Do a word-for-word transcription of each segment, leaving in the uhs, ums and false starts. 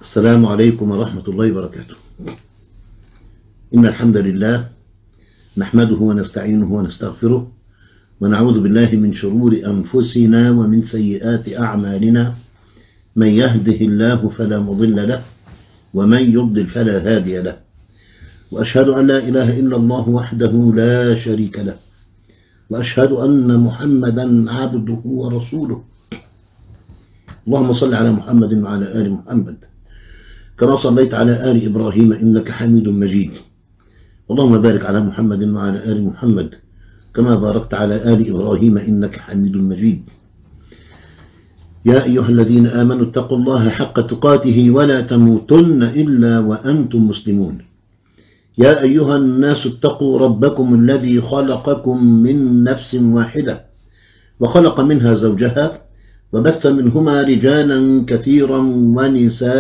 السلام عليكم ورحمة الله وبركاته. إن الحمد لله نحمده ونستعينه ونستغفره ونعوذ بالله من شرور أنفسنا ومن سيئات أعمالنا، من يهده الله فلا مضل له ومن يضلل فلا هادي له، وأشهد أن لا إله إلا الله وحده لا شريك له، وأشهد أن محمدا عبده ورسوله. اللهم صل على محمد وعلى آل محمد كما صليت على آل إبراهيم إنك حميد مجيد. اللهم بارك على محمد وعلى آل محمد كما باركت على آل إبراهيم إنك حميد مجيد. يا أيها الذين آمنوا اتقوا الله حق تقاته ولا تموتن إلا وأنتم مسلمون. يا أيها الناس اتقوا ربكم الذي خلقكم من نفس واحدة وخلق منها زوجها وبث منهما رجالا كثيرا ونساء،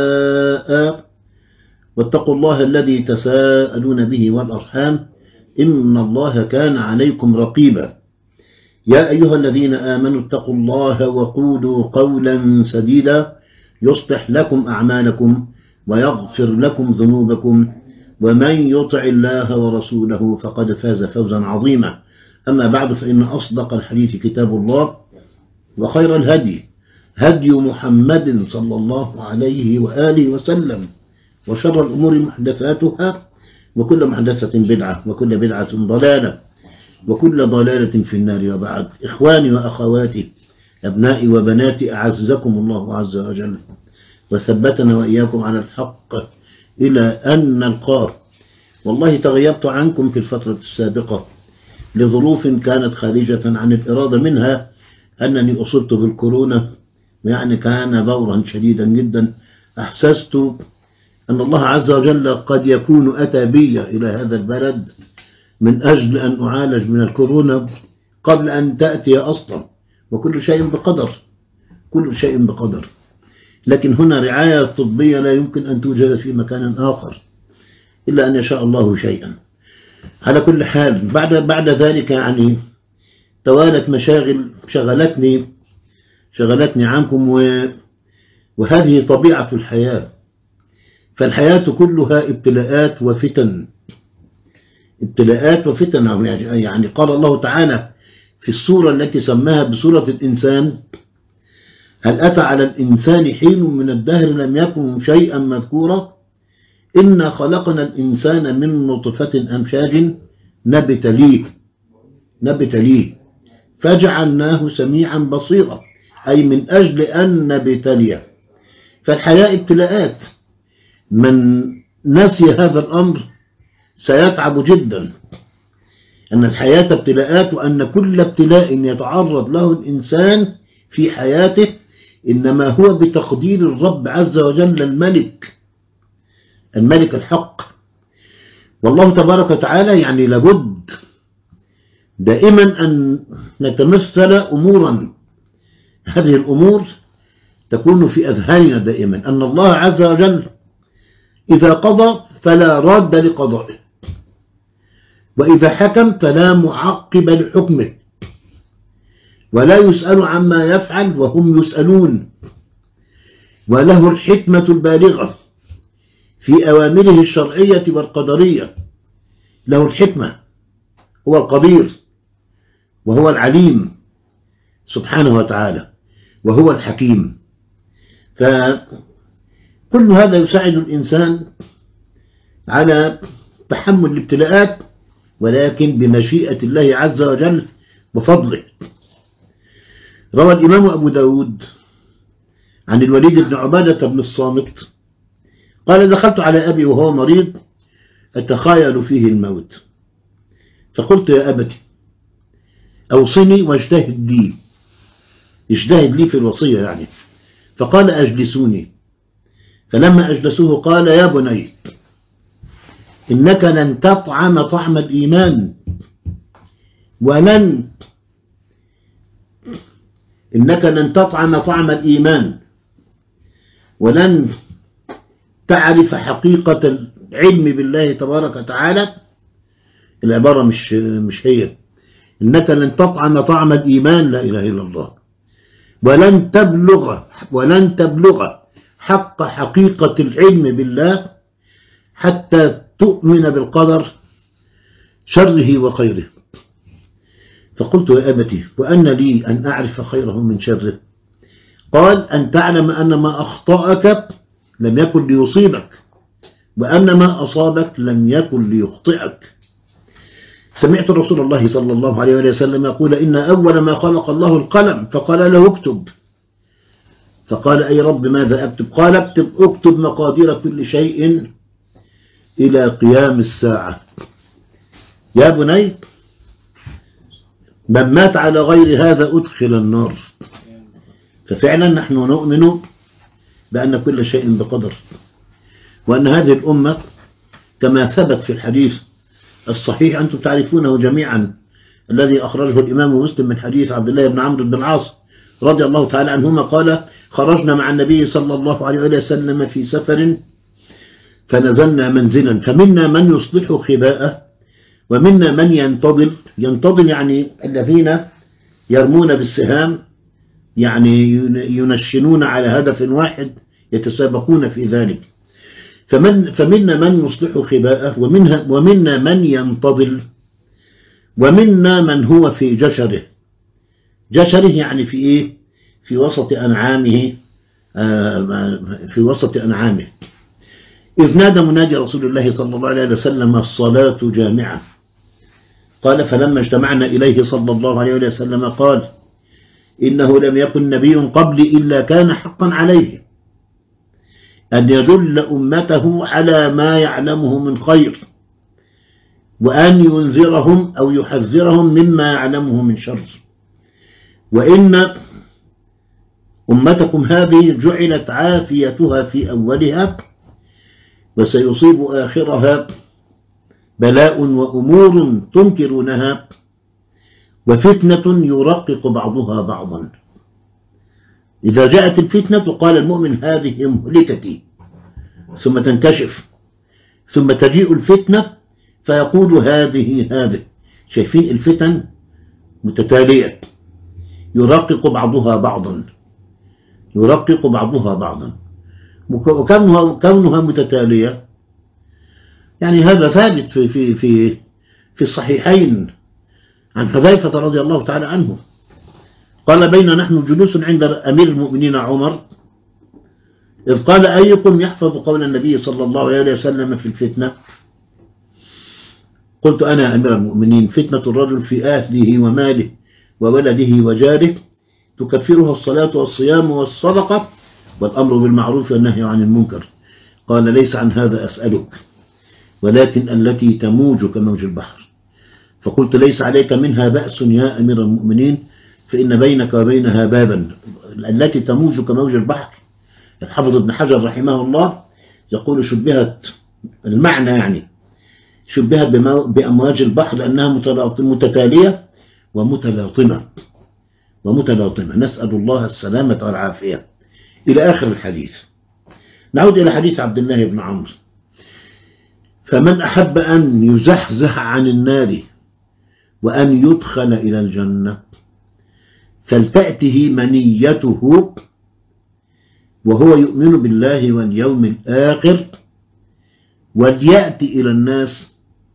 واتقوا الله الذي تساءلون به والأرحام إن الله كان عليكم رقيبا. يا أيها الذين آمنوا اتقوا الله وقولوا قولا سديدا يصلح لكم أعمالكم ويغفر لكم ذنوبكم، ومن يطع الله ورسوله فقد فاز فوزا عظيما. أما بعد، فإن أصدق الحديث كتاب الله، وخير الهدي هدي محمد صلى الله عليه وآله وسلم، وشر الأمور محدثاتها، وكل محدثة بدعة، وكل بدعة ضلالة، وكل ضلالة في النار. وبعد، إخواني وأخواتي، أبنائي وبناتي، أعزكم الله عز وجل وثبتنا وإياكم على الحق إلى أن نلقاه. والله تغيبت عنكم في الفترة السابقة لظروف كانت خارجة عن الإرادة، منها أنني أصبت بالكورونا، يعني كان دورا شديدا جدا. أحسست أن الله عز وجل قد يكون أتى بي إلى هذا البلد من أجل أن أعالج من الكورونا قبل أن تأتي أصلا، وكل شيء بقدر، كل شيء بقدر. لكن هنا رعاية طبية لا يمكن أن توجد في مكان آخر إلا أن يشاء الله شيئا. على كل حال، بعد بعد ذلك يعني توالت مشاغل شغلتني شغلتني عنكم، وهذه طبيعة الحياة. فالحياة كلها ابتلاءات وفتن، ابتلاءات وفتن. يعني قال الله تعالى في السورة التي سماها بسورة الإنسان: هل أتى على الإنسان حين من الدهر لم يكن شيئا مذكورا، إنا خلقنا الإنسان من نطفة أمشاج نبتليه نبتليه فجعلناه سميعا بصيرا، أي من أجل أن نبتليه. فالحياة ابتلاءات، من نسي هذا الأمر سيتعب جدا، أن الحياة ابتلاءات، وأن كل ابتلاء يتعرض له الإنسان في حياته إنما هو بتقدير الرب عز وجل، الملك الملك الحق. والله تبارك وتعالى يعني لابد دائما أن نتمثل أمورا، هذه الأمور تكون في أذهاننا دائما، أن الله عز وجل إذا قضى فلا راد لقضائه، وإذا حكم فلا معقب لحكمه، ولا يسأل عما يفعل وهم يسألون، وله الحكمة البالغة في أوامره الشرعية والقدرية. له الحكمة، هو القدير وهو العليم سبحانه وتعالى، وهو الحكيم. فكل هذا يساعد الإنسان على تحمل الابتلاءات، ولكن بمشيئة الله عز وجل وفضله. روى الإمام أبو داود عن الوليد بن عبادة بن الصامت قال: دخلت على أبي وهو مريض أتخايل فيه الموت، فقلت: يا أبتي أوصني واجتهد لي، اجتهد لي في الوصية يعني. فقال: أجلسوني. فلما أجلسوه قال: يا بني، إنك لن تطعم طعم الإيمان، ولن إنك لن تطعم طعم الإيمان ولن تعرف حقيقة العلم بالله تبارك وتعالى. العبارة مش مش هي، إنك لن تطعم طعم الإيمان، لا إله إلا الله، ولن تبلغ ولن تبلغ حق حقيقة العلم بالله حتى تؤمن بالقدر شره وخيره. فقلت يا أبتي وأن لي أن أعرف خيره من شره؟ قال أن تعلم أن ما أخطأك لم يكن ليصيبك، وأن ما أصابك لم يكن ليخطئك. سمعت رسول الله صلى الله عليه وسلم يقول إن أول ما خلق الله القلم فقال له اكتب، فقال أي رب ماذا أكتب؟ قال اكتب اكتب مقادير كل شيء إلى قيام الساعة. يا بني من مات على غير هذا أدخل النار. ففعلا نحن نؤمن بأن كل شيء بقدر، وأن هذه الأمة كما ثبت في الحديث الصحيح أنتم تعرفونه جميعا الذي أخرجه الإمام مسلم من حديث عبد الله بن عمرو بن العاص رضي الله تعالى عنهما قال خرجنا مع النبي صلى الله عليه وسلم في سفر فنزلنا منزلا فمنا من يصلح خباءه ومنا من ينتظل. ينتظل يعني الذين يرمون بالسهام، يعني ينشنون على هدف واحد يتسابقون في ذلك. فمن فمنا من يصلح خباءه ومنها ومنا من ينتظل ومنا من هو في جشره. جشره يعني في ايه؟ في وسط أنعامه، في وسط أنعامه. إذ نادى منادي رسول الله صلى الله عليه وسلم الصلاة جامعة. قال فلما اجتمعنا إليه صلى الله عليه وسلم قال إنه لم يكن نبي قبلي إلا كان حقا عليه أن يدل أمته على ما يعلمه من خير، وأن ينذرهم أو يحذرهم مما يعلمه من شر. وإن أمتكم هذه جعلت عافيتها في أولها وسيصيب آخرها بلاء وأمور تنكرونها وفتنة يرقق بعضها بعضا. إذا جاءت الفتنة قال المؤمن هذه مهلكتي، ثم تنكشف، ثم تجيء الفتنة فيقول هذه هذه. شايفين الفتن متتالية يرقق بعضها بعضا، يرقق بعضها بعضا. وكونها كونها متتالية يعني هذا ثابت في في في في الصحيحين عن حذيفة رضي الله تعالى عنه قال بين نحن جلوس عند أمير المؤمنين عمر إذ قال أيكم يحفظ قول النبي صلى الله عليه وسلم في الفتنة؟ قلت أنا أمير المؤمنين فتنة الرجل في أهله وماله وولده وجاره تكفرها الصلاة والصيام والصدقة والأمر بالمعروف والنهي عن المنكر. قال ليس عن هذا أسألك ولكن التي تموج كموج البحر. فقلت ليس عليك منها بأس يا أمير المؤمنين فإن بينك وبينها بابا. التي تموج كموج البحر الحافظ ابن حجر رحمه الله يقول شبهت المعنى يعني شبهت بأمواج البحر لأنها متتالية ومتلاطمة ومتلاطمة. نسأل الله السلامة والعافية إلى آخر الحديث. نعود إلى حديث عبد الله بن عمرو فمن أحب أن يزحزح عن النار وأن يدخل إلى الجنة فلتأته منيته وهو يؤمن بالله واليوم الآخر وليأتي إلى الناس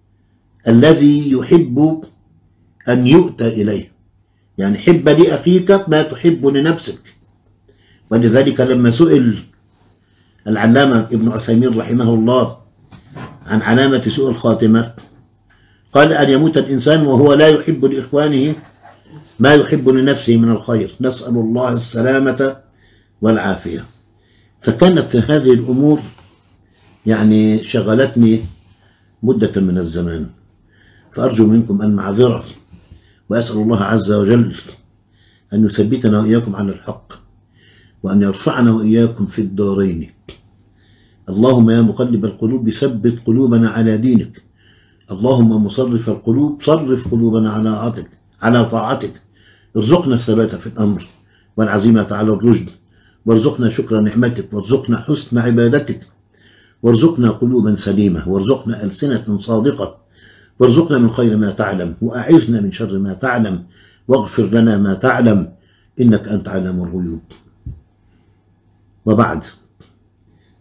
الذي يحب أن يؤتى إليه. يعني حب لأخيك ما تحب لنفسك. ولذلك لما سئل العلامة ابن عثيمين رحمه الله عن علامة سوء الخاتمة قال أن يموت الإنسان وهو لا يحب لإخوانه ما يحب لنفسه من الخير. نسأل الله السلامة والعافية. فكانت هذه الأمور يعني شغلتني مدة من الزمان، فأرجو منكم المعذرة وأسأل الله عز وجل أن يثبتنا وإياكم على الحق وأن يرفعنا وإياكم في الدارين. اللهم يا مقلب القلوب ثبت قلوبنا على دينك. اللهم مصرف القلوب صرف قلوبنا على طاعتك على طاعتك. ارزقنا الثبات في الأمر والعزيمة على الرشد، وارزقنا شكر نعمتك، وارزقنا حسن عبادتك، وارزقنا قلوبا سليمة، وارزقنا ألسنة صادقة، وارزقنا من خير ما تعلم، وأعذنا من شر ما تعلم، واغفر لنا ما تعلم إنك أنت علام الغيوب. وبعد،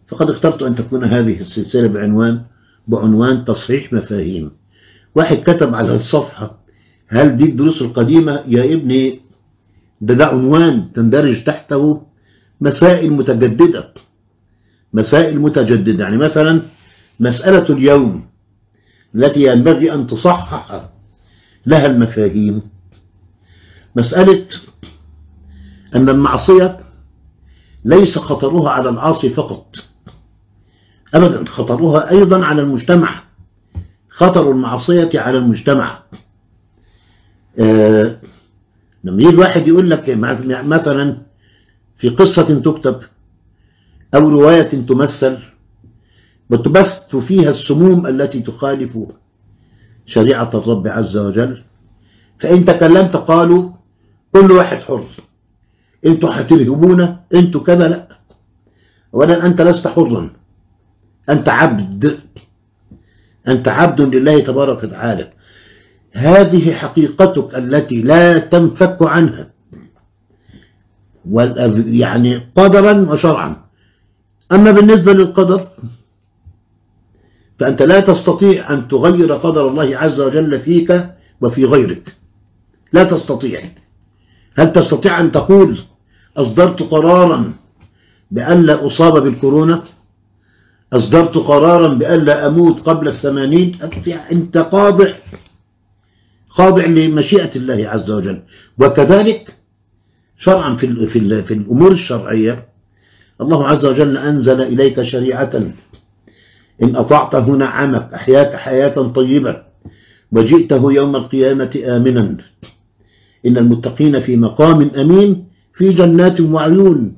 فقد اخترت أن تكون هذه السلسلة بعنوان بعنوان تصحيح مفاهيم. واحد كتب على الصفحة: هل دي الدروس القديمة؟ يا ابني ده ده عنوان تندرج تحته مسائل متجددة، مسائل متجددة. يعني مثلا مسألة اليوم التي ينبغي أن تصحح لها المفاهيم، مسألة أن المعصية ليس خطرها على العاصي فقط، أبدا، خطرها أيضا على المجتمع، خطر المعصية على المجتمع. آه لما يجي الواحد يقول لك مثلا في قصة تكتب أو رواية تمثل وتبث فيها السموم التي تخالف شريعة الرب عز وجل، فإن تكلمت قالوا كل واحد حر، انتوا هترهبونا، انتوا كذا. لا، اولا انت لست حرا، انت عبد، انت عبد لله تبارك وتعالى. هذه حقيقتك التي لا تنفك عنها، يعني قدرا وشرعا. اما بالنسبة للقدر فانت لا تستطيع ان تغير قدر الله عز وجل فيك وفي غيرك، لا تستطيع. هل تستطيع ان تقول أصدرت قرارا بأن لا أصاب بالكورونا، أصدرت قرارا بأن لا أموت قبل الثمانين؟ أنت خاضع خاضع لمشيئة الله عز وجل. وكذلك شرعا في, في, في الأمور الشرعية الله عز وجل أنزل إليك شريعة إن أطعته نعمك، أحياك حياة طيبة وجئته يوم القيامة آمنا. إن المتقين في مقام أمين في جنات وعيون.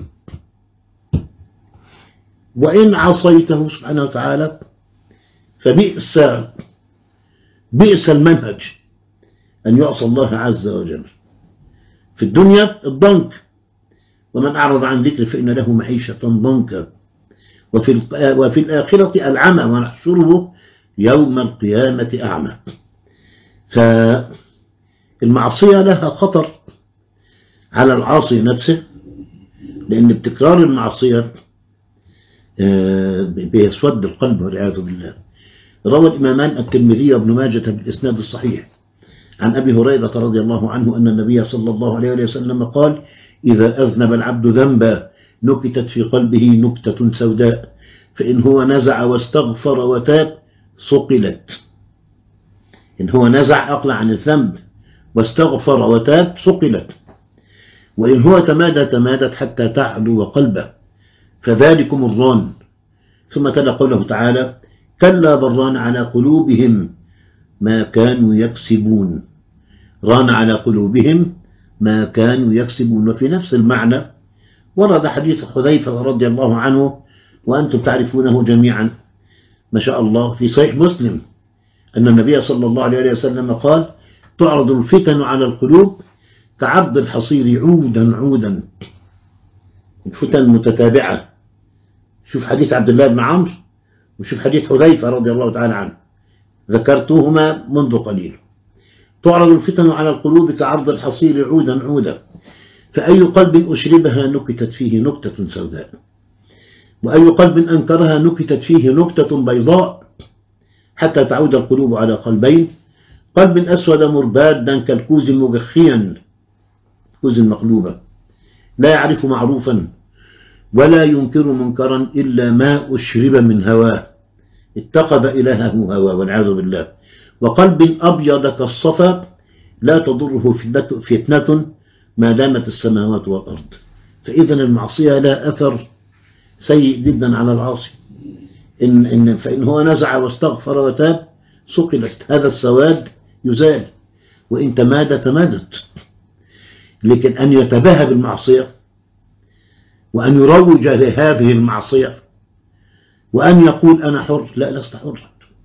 وإن عصيته سبحانه وتعالى فبئس بئس المنهج أن يعصى الله عز وجل. في الدنيا الضنك، ومن أعرض عن ذكر فإن له معيشة ضنكا، وفي وفي الآخرة العمى ونحشره يوم القيامة أعمى. فالمعصية لها خطر على العاصي نفسه، لأن بتكرار المعصية بيسود القلب والعياذ بالله. روى الإمامان الترمذي وابن ماجه بالإسناد الصحيح عن أبي هريرة رضي الله عنه أن النبي صلى الله عليه وسلم قال: إذا أذنب العبد ذنبا نكتت في قلبه نكتة سوداء، فإن هو نزع واستغفر وتاب صقلت. إن هو نزع أقلع عن الذنب واستغفر وتاب صقلت، وإن هو تمادى تمادت حتى تعلو قلبه، فذلكم الران. ثم تلا قوله تعالى: كلا بل ران على قلوبهم ما كانوا يكسبون. ران على قلوبهم ما كانوا يكسبون. وفي نفس المعنى ورد حديث حذيفة رضي الله عنه وأنتم تعرفونه جميعا ما شاء الله في صحيح مسلم، أن النبي صلى الله عليه وسلم قال: تعرض الفتن على القلوب كعرض الحصير عودا عودا. الفتن متتابعة. شوف حديث عبد الله بن عمرو وشوف حديث حذيفة رضي الله تعالى عنه، ذكرتهما منذ قليل. تعرض الفتن على القلوب كعرض الحصير عودا عودا، فأي قلب أشربها نكتت فيه نكتة سوداء، وأي قلب أنكرها نكتت فيه نكتة بيضاء، حتى تعود القلوب على قلبين: قلب أسود مربادا كالكوز مجخيا، كوز مقلوبة، لا يعرف معروفا ولا ينكر منكرا إلا ما أشرب من هواه، اتخذ إلهه هواه والعياذ بالله. وقلب أبيض كالصفا لا تضره فتنة ما دامت السماوات والأرض. فإذا المعصية لا أثر سيء جدا على العاصي. إن إن فإن هو نزع واستغفر وتاب صقلت، هذا السواد يزال، وإن تمادى تمادت. لكن أن يتباهى بالمعصية وأن يروج لهذه المعصية وأن يقول أنا حر، لا، لست حر.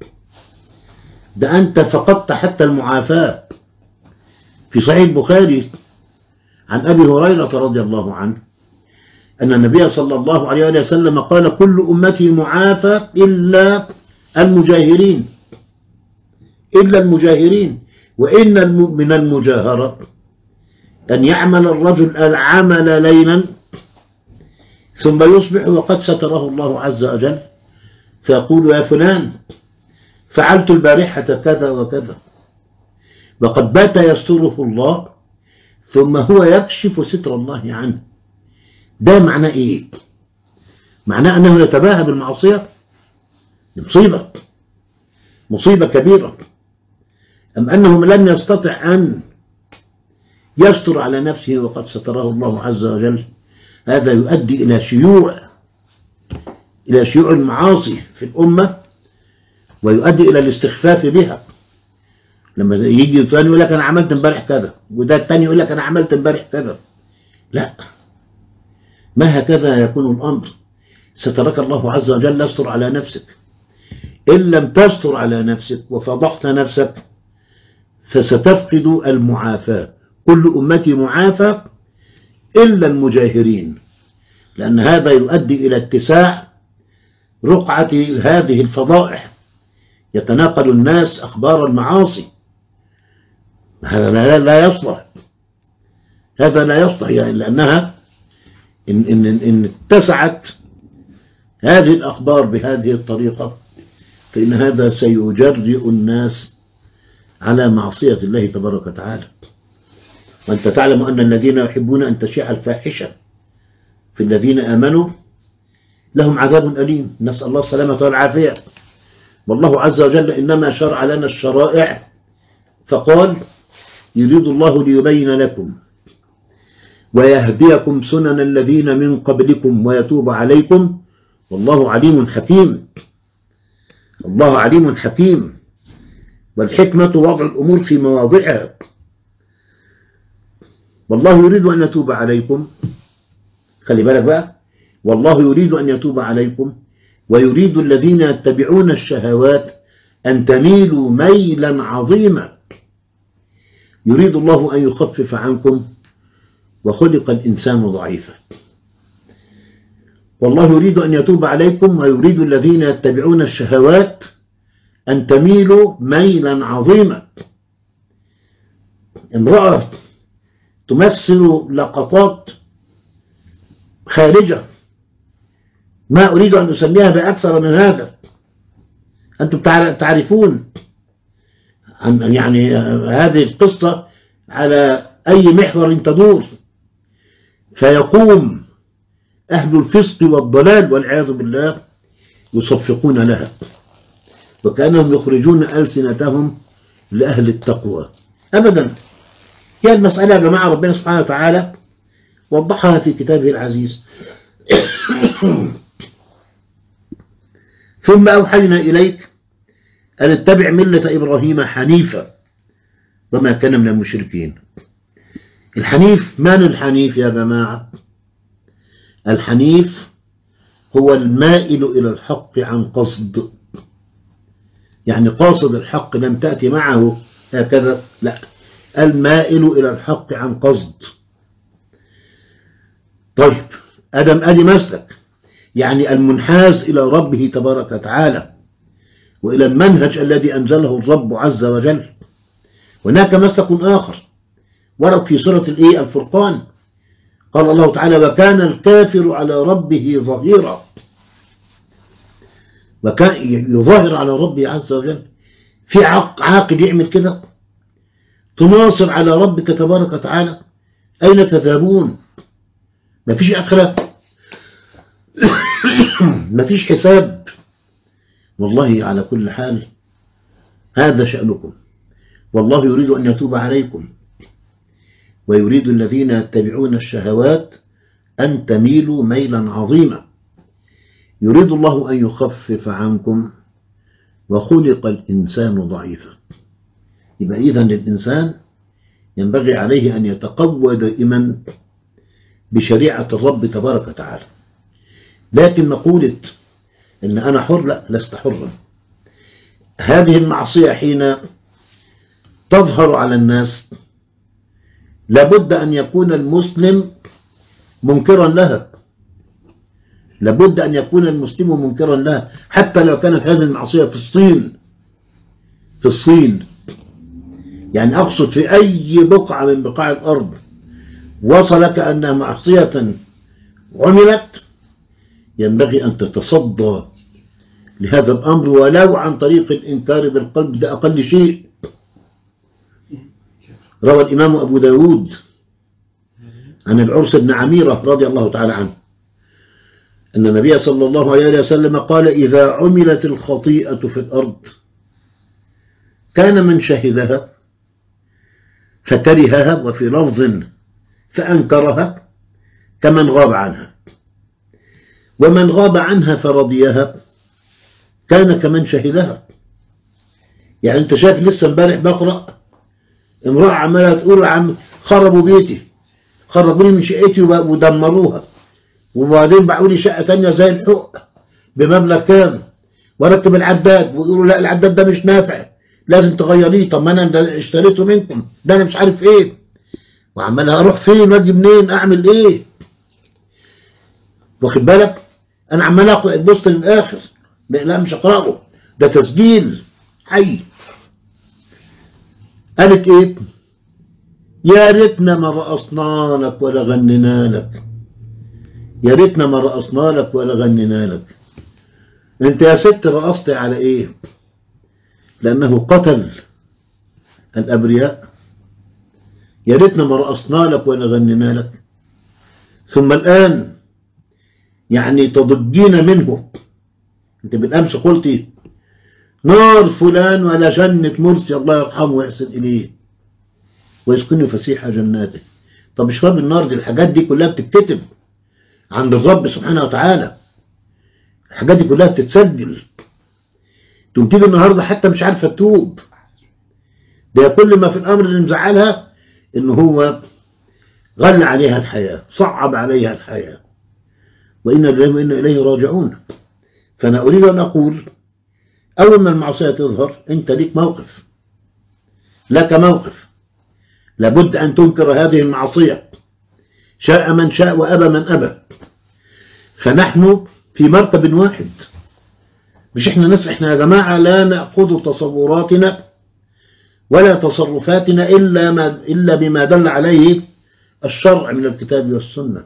ده أنت فقدت حتى المعافاة. في صحيح البخاري عن أبي هريرة رضي الله عنه أن النبي صلى الله عليه وسلم قال: كل أمتي معافى إلا المجاهرين، إلا المجاهرين. وإن من المجاهرة أن يعمل الرجل العمل ليلا ثم يصبح وقد ستره الله عز وجل، فيقول يا فلان فعلت البارحة كذا وكذا، وقد بات يستره الله، ثم هو يكشف ستر الله عنه. ده معناه ايه؟ معناه انه يتباهى بالمعصية؟ مصيبة، مصيبة كبيرة. أم أنه لم يستطع أن يستر على نفسه وقد ستره الله عز وجل؟ هذا يؤدي إلى شيوع إلى شيوع المعاصي في الأمة، ويؤدي إلى الاستخفاف بها. لما يجي الثاني يقول لك أنا عملت امبارح كذا، وده الثاني يقول لك أنا عملت امبارح كذا. لا، ما هكذا يكون الأمر. سترك الله عز وجل، استر على نفسك. إن لم تستر على نفسك وفضحت نفسك فستفقد المعافاة. كل أمتي معافى إلا المجاهرين، لأن هذا يؤدي إلى اتساع رقعة هذه الفضائح، يتناقل الناس أخبار المعاصي. هذا لا يصلح، هذا لا يصلح، يعني لأنها إن, إن, إن اتسعت هذه الأخبار بهذه الطريقة فإن هذا سيجرئ الناس على معصية الله تبارك وتعالى. وأنت تعلم أن الذين يحبون أن تشيع الفاحشة في الذين آمنوا لهم عذاب أليم، نسأل الله السلامة والعافية. والله عز وجل إنما شرع لنا الشرائع فقال يريد الله ليبين لكم ويهديكم سنن الذين من قبلكم ويتوب عليكم والله عليم حكيم. الله عليم حكيم، والحكمة وضع الأمور في مواضعها. والله يريد أن يتوب عليكم، خلي بالك بقى، والله يريد أن يتوب عليكم ويريد الذين يتبعون الشهوات أن تميلوا ميلا عظيما. يريد الله أن يخفف عنكم وخلق الإنسان ضعيفا. والله يريد أن يتوب عليكم ويريد الذين يتبعون الشهوات أن تميلوا ميلا عظيما. امرأة تمثل لقطات خارجة، ما أريد أن أسميها بأكثر من هذا، أنتم تعرفون عن يعني هذه القصة على أي محور تدور. فيقوم أهل الفسق والضلال والعياذ بالله يصفقون لها وكأنهم يخرجون ألسنتهم لأهل التقوى. أبدا، هي المسألة يا جماعة ربنا سبحانه وتعالى وضحها في كتابه العزيز. ثم أوحينا إليك أن اتبع ملة إبراهيم حنيفا وما كان من المشركين. الحنيف، من الحنيف يا جماعة؟ الحنيف هو المائل إلى الحق عن قصد، يعني قاصد الحق لم تأتي معه هكذا، لا، المائل إلى الحق عن قصد. طيب، أدم أدي مسلك، يعني المنحاز إلى ربه تبارك وتعالى وإلى المنهج الذي أنزله الرب عز وجل. هناك مسلك آخر ورد في سورة الفرقان، قال الله تعالى وكان الكافر على ربه ظهيرا، وكان يظاهر على ربه عز وجل. في عاقل يعمل كده؟ تناصر على ربك تبارك وتعالى؟ أين تذهبون؟ ما فيش آخرة، ما فيش حساب. والله على كل حال هذا شأنكم. والله يريد أن يتوب عليكم ويريد الذين يتبعون الشهوات أن تميلوا ميلا عظيما. يريد الله أن يخفف عنكم وخلق الإنسان ضعيفا. يبقى إذن الإنسان ينبغي عليه أن يتقوى دائما بشريعة الرب تبارك وتعالى. لكن مقولة إن أنا حر، لا، لست حرا. هذه المعصية حين تظهر على الناس لابد أن يكون المسلم منكرا لها، لابد أن يكون المسلم منكرا لها، حتى لو كانت هذه المعصية في الصين، في الصين يعني أقصد في أي بقعة من بقاع الأرض وصلك أن معصية عملت، ينبغي أن تتصدى لهذا الأمر ولو عن طريق الإنكار بالقلب، ده أقل شيء. روى الإمام أبو داود عن العرس بن عميرة رضي الله تعالى عنه أن النبي صلى الله عليه وسلم قال: إذا عملت الخطيئة في الأرض كان من شهدها فكرهها، وفي لفظ فأنكرها، كمن غاب عنها، ومن غاب عنها فرضيها كان كمن شهدها. يعني أنت شايف لسه امبارح بقرأ امرأة عمالة تقول: عم خربوا بيتي، خربوا لي من شقتي ودمروها، وبعدين باعوا لي شقة تانية زي الحق بمبلغ كام، وركب العداد، ويقولوا لا العداد ده مش نافع لازم تغيريه. طب ما انا اشتريته منكم، ده انا مش عارف ايه، وعمال اروح فين واجي منين اعمل ايه. واخد بالك؟ انا عمال اقرا البوست للاخر، لا مش اقراه، ده تسجيل حي. قالت ايه؟ يا ريتنا ما رقصنا لك ولا غنينا لك، يا ريتنا ما رقصنا لك ولا غنينا لك. انت يا ست رقصت على ايه؟ لانه قتل الابرياء. يا ريتنا ما رقصنا لك ولا غنينا لك، ثم الان يعني تضجين منه. انت بالامس قلتي نار فلان ولا جنة مرسي الله يرحمه ويحسن اليه ويسكنه فسيح جناته. طب اشرب النار دي، الحاجات دي كلها بتتكتب عند الرب سبحانه وتعالى، الحاجات دي كلها بتتسجل. تقوم تيجي النهارده حتى مش عارفه تتوب. ده كل ما في الامر اللي مزعلها ان هو غلى عليها الحياه، صعب عليها الحياه، وإنا لله وإنا إليه راجعون. فأنا أريد أن أقول أول ما المعصية تظهر أنت ليك موقف، لك موقف، لابد أن تنكر هذه المعصية شاء من شاء وأبى من أبى. فنحن في مركب واحد، مش إحنا ناس، إحنا يا جماعة لا نأخذ تصوراتنا ولا تصرفاتنا إلا, ما إلا بما دل عليه الشرع من الكتاب والسنة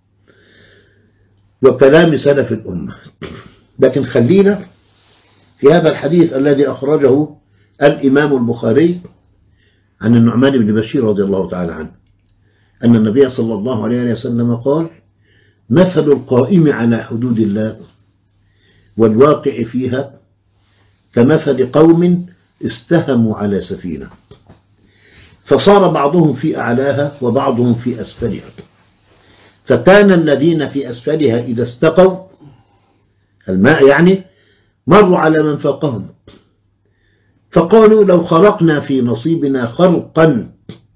وكلام سلف الأمة. لكن خلينا في هذا الحديث الذي أخرجه الإمام البخاري عن النعمان بن بشير رضي الله تعالى عنه أن النبي صلى الله عليه وسلم قال: مثل القائم على حدود الله والواقع فيها كمثل قوم استهموا على سفينة فصار بعضهم في أعلاها وبعضهم في أسفلها، فكان الذين في أسفلها إذا استقوا الماء يعني مروا على من فوقهم فقالوا: لو خرقنا في نصيبنا خرقا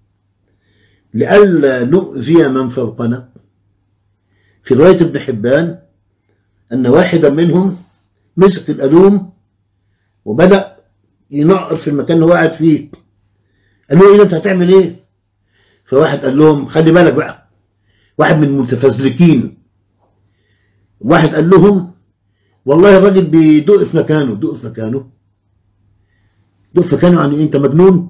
لئلا نؤذي من فوقنا. في رواية ابن حبان أن واحدا منهم مسك الألوم وبدأ ينقر في المكان اللي هو قاعد فيه. قال له: إيه أنت هتعمل إيه؟ فواحد قال لهم: خلي بالك بقى، واحد من المتفزلكين، واحد قال لهم: والله الراجل بيدق في مكانه. دق في مكانه دق في مكانه يعني انت مجنون؟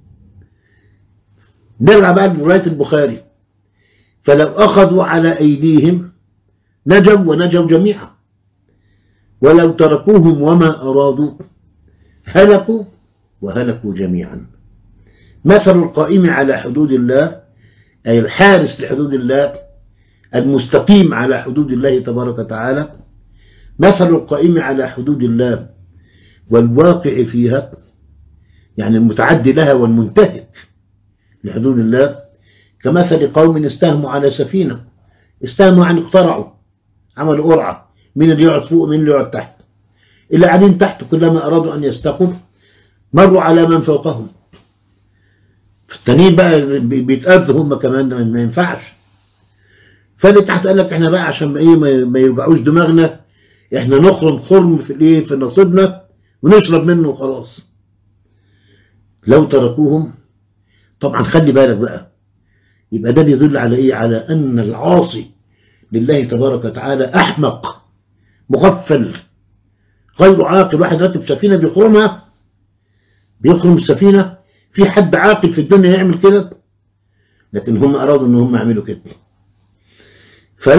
نرجع بقى لرواية البخاري: فلو أخذوا على أيديهم نجوا ونجوا جميعا، ولو تركوهم وما أرادوا هلكوا وهلكوا جميعا. مثل القائم على حدود الله أي الحارس لحدود الله المستقيم على حدود الله تبارك وتعالى، مثل القائم على حدود الله والواقع فيها يعني المتعدي لها والمنتهك لحدود الله كمثل قوم استهموا على سفينة. استهموا يعني اقترعوا، عملوا قرعة مين اللي يقعد فوق ومين اللي يقعد تحت. اللي قاعدين تحت كلما أرادوا أن يستقوا مروا على من فوقهم، التانيين بقى بيتأذوا هم كمان، ما ينفعش. فاللي تحت قال لك احنا بقى عشان ايه ما يوجعوش دماغنا احنا نخرم خرم في الايه في نصيبنا ونشرب منه وخلاص. لو تركوهم طبعا خلي بالك بقى، يبقى ده بيدل على ايه؟ على ان العاصي لله تبارك وتعالى احمق مغفل غير عاقل. واحد راكب سفينه بيخرمها، بيخرم السفينه. في حد عاقل في الدنيا يعمل كده؟ لكن هم ارادوا ان هم يعملوا كده. فلو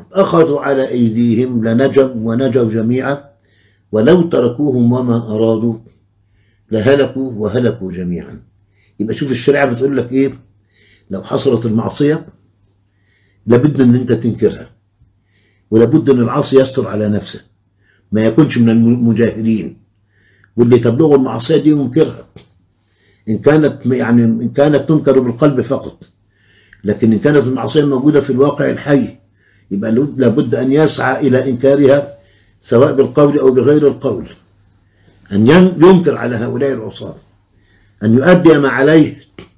أخذوا على أيديهم لنجوا ونجوا جميعا، ولو تركوهم وما أرادوا لهلكوا وهلكوا جميعا. يبقى شوف الشريعة بتقول لك إيه؟ لو حصلت المعصية لابد أن أنت تنكرها، ولابد أن العاصي يستر على نفسه، ما يكونش من المجاهرين، واللي تبلغ المعصية دي ينكرها، إن كانت يعني إن كانت تنكر بالقلب فقط، لكن إن كانت المعصية موجودة في الواقع الحي يبقى لابد أن يسعى إلى إنكارها سواء بالقول أو بغير القول، أن ينكر على هؤلاء العصاة، أن يؤدي ما عليه،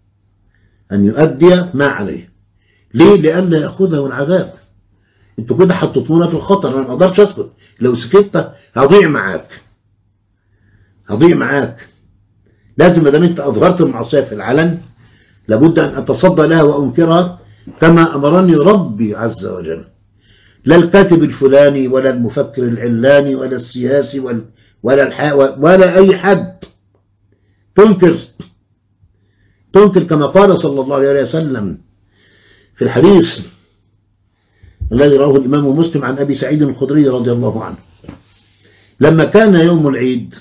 أن يؤدي ما عليه. ليه؟ لأن يأخذه العذاب. أنتوا كده حطيتونا في الخطر، أنا ما أقدرش أسكت، لو سكت هضيع معاك هضيع معاك لازم ما دام أنت أظهرت المعصية في العلن لابد أن أتصدى لها وأنكرها كما أمرني ربي عز وجل. لا الكاتب الفلاني ولا المفكر العلاني ولا السياسي ولا ولا الح... ولا أي حد تنكر تنكر كما قال صلى الله عليه وسلم في الحديث الذي رواه الإمام مسلم عن أبي سعيد الخدري رضي الله عنه، لما كان يوم العيد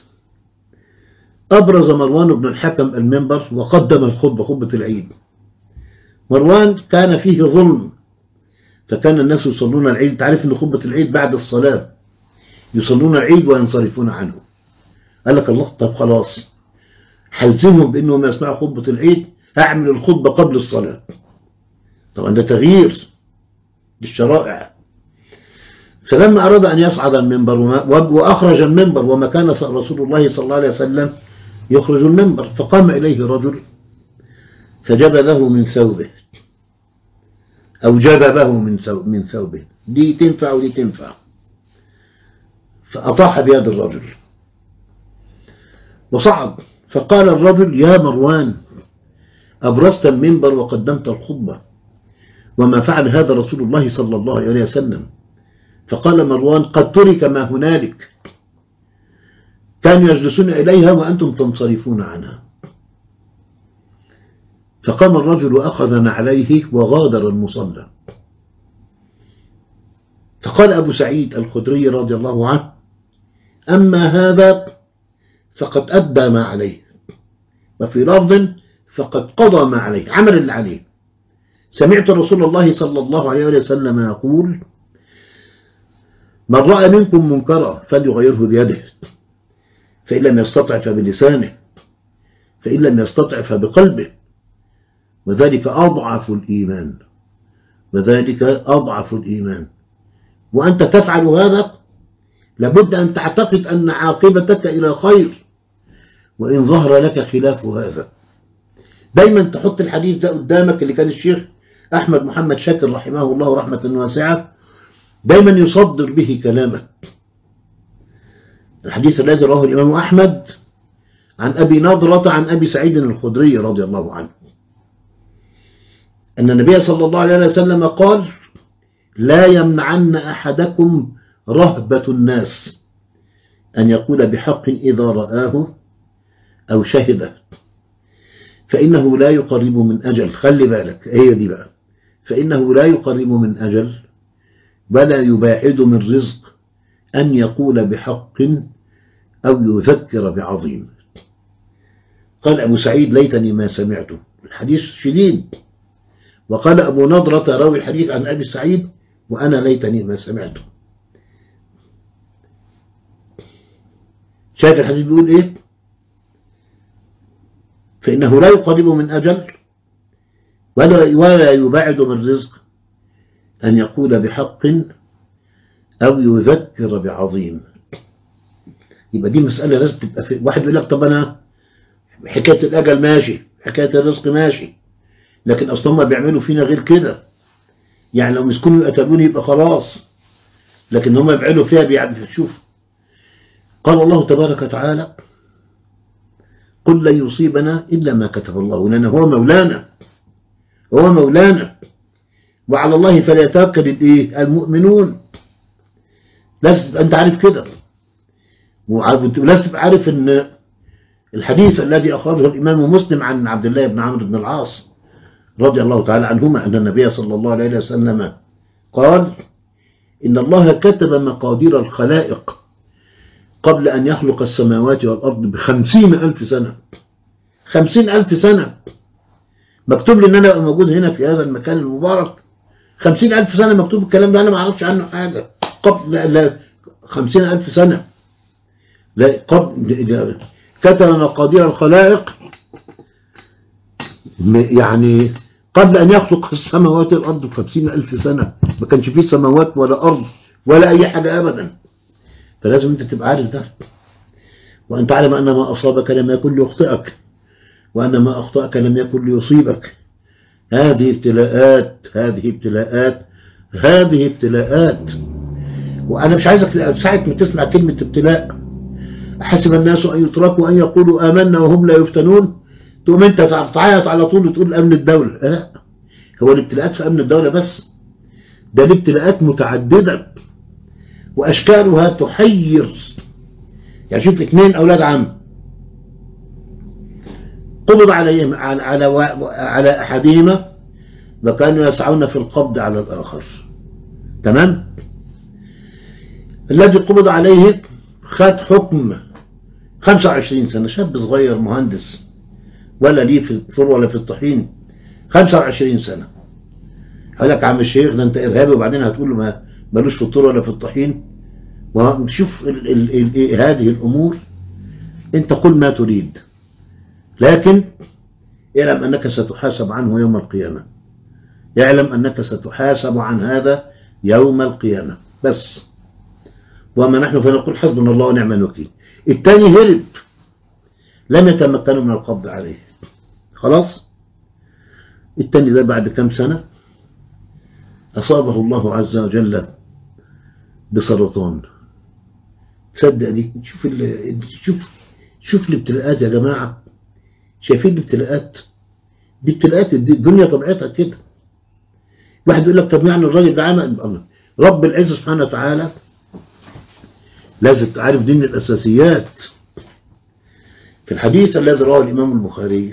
أبرز مروان بن الحكم المنبر وقدم الخطبة، خطبة العيد. مروان كان فيه ظلم، فكان الناس يصلون العيد، تعرف أن خطبة العيد بعد الصلاة يصلون العيد وينصرفون عنه. قال لك الله طب خلاص حلزمهم بأنهم يسمعوا خطبة العيد، أعمل الخطبة قبل الصلاة. طبعا ده تغيير للشرائع. فلما أراد أن يصعد المنبر وأخرج المنبر، وما كان رسول الله صلى الله عليه وسلم يخرج المنبر، فقام إليه رجل فجبذه من ثوبه أو جذبه من ثوبه، دي تنفع ودي تنفع، فأطاح بيد الرجل وصعد. فقال الرجل يا مروان أبرزت المنبر وقدمت الخطبة، وما فعل هذا رسول الله صلى الله عليه وسلم. فقال مروان قد ترك ما هنالك، كانوا يجلسون إليها وأنتم تنصرفون عنها. فقام الرجل وأخذ نعليه وغادر المصلى. فقال أبو سعيد الخدري رضي الله عنه أما هذا فقد أدى ما عليه، وفي لفظ فقد قضى ما عليه، عمل اللي عليه. سمعت رسول الله صلى الله عليه وسلم يقول من رأى منكم منكرا فليغيره بيده، فإن لم يستطع فبلسانه، فإن لم يستطع فبقلبه، وذلك أضعف الإيمان وذلك أضعف الإيمان. وأنت تفعل هذا لابد أن تعتقد أن عاقبتك إلى خير، وإن ظهر لك خلاف هذا. دايما تحط الحديث ده قدامك، اللي كان الشيخ أحمد محمد شاكر رحمه الله رحمة واسعة دايما يصدر به كلامه. الحديث الذي رواه الإمام أحمد عن أبي نضرة عن أبي سعيد الخدري رضي الله عنه أن النبي صلى الله عليه وسلم قال لا يمنعن أحدكم رهبة الناس أن يقول بحق إذا رآه أو شهده، فإنه لا يقرب من أجل. خلي بالك هي دي بقى، فإنه لا يقرب من أجل ولا يباعد من رزق أن يقول بحق أو يذكر بعظيم. قال أبو سعيد ليتني ما سمعته، الحديث شديد. وقال أبو نضرة راوي الحديث عن أبي سعيد وأنا ليتني ما سمعته. شايف الحديث بيقول إيه؟ فإنه لا يقرب من أجل ولا ولا يبعد من رزق أن يقول بحق أو يذكر بعظيم. يبقى دي مسألة لازم تبقى في واحد يقول لك طب أنا حكاية الأجل ماشي، حكاية الرزق ماشي، لكن أصلا ما بيعملوا فينا غير كده. يعني لو مسكوني يقتلوني يبقى خلاص، لكن هم يفعلوا فيها بيعملوا. شوف قال الله تبارك وتعالى قل لن يصيبنا إلا ما كتب الله لنا، هو مولانا هو مولانا وعلى الله فليتوكل الايه المؤمنون. لازم انت عارف كده، ولازم تبقى عارف ان الحديث الذي اخرجه الامام مسلم عن عبد الله بن عمرو بن العاص رضي الله تعالى عنهما ان النبي صلى الله عليه وسلم قال إن الله كتب مقادير الخلائق قبل أن يخلق السماوات والأرض بخمسين ألف سنة. خمسين ألف سنة مكتوب لي إن أنا أبقى موجود هنا في هذا المكان المبارك. خمسين ألف سنة مكتوب الكلام ده، أنا ما أعرفش عنه حاجة. قبل لا لا خمسين ألف سنة لا قبل كتب مقادير الخلائق، يعني قبل أن يخلق السماوات والأرض بخمسين ألف سنة. ما كانش فيه سماوات ولا أرض ولا أي حاجة أبدا. فلازم أنت تبقى عارف ده، وأن تعلم أن ما أصابك لم يكن ليخطئك، وأن ما أخطأك لم يكن ليصيبك. هذه ابتلاءات هذه ابتلاءات هذه ابتلاءات. وأنا مش عايزك ساعة ما تسمع كلمة ابتلاء أحسب الناس أن يتركوا أن يقولوا آمنا وهم لا يفتنون تقوم أنت تعيط على طول وتقول أمن الدولة. لا، هو الابتلاءات في أمن الدولة بس؟ ده الابتلاءات متعددة وأشكالها تحير. يعني شوف اثنين أولاد عم قبض عليهم على على على أحدهما وكانوا يسعون في القبض على الآخر. تمام؟ الذي قبض عليه خد حكم خمسة وعشرين سنة، شاب صغير مهندس ولا ليه في الفر ولا في الطحين، خمسة وعشرين سنة. قال لك عم الشيخ ده انت ارهابي، وبعدين هتقول له ما ملوش في الطر ولا في الطحين. وشوف ال ال ال هذه الامور. انت قل ما تريد، لكن اعلم انك ستحاسب عنه يوم القيامة. اعلم انك ستحاسب عن هذا يوم القيامة بس. وما نحن فنقول حسبنا الله ونعم الوكيل. الثاني هرب، لم يتمكنوا من القبض عليه. خلاص. الثاني ده بعد كم سنة أصابه الله عز وجل بسرطان. تصدق دي؟ شوف شوف شوف الابتلاءات يا جماعة. شايفين الابتلاءات دي؟ ابتلاءات الدنيا طبيعتها كده. واحد يقول لك طب يعني الراجل ده عمل الله. رب العزة سبحانه وتعالى لازم تعرف دي من الأساسيات. في الحديث الذي رواه الإمام البخاري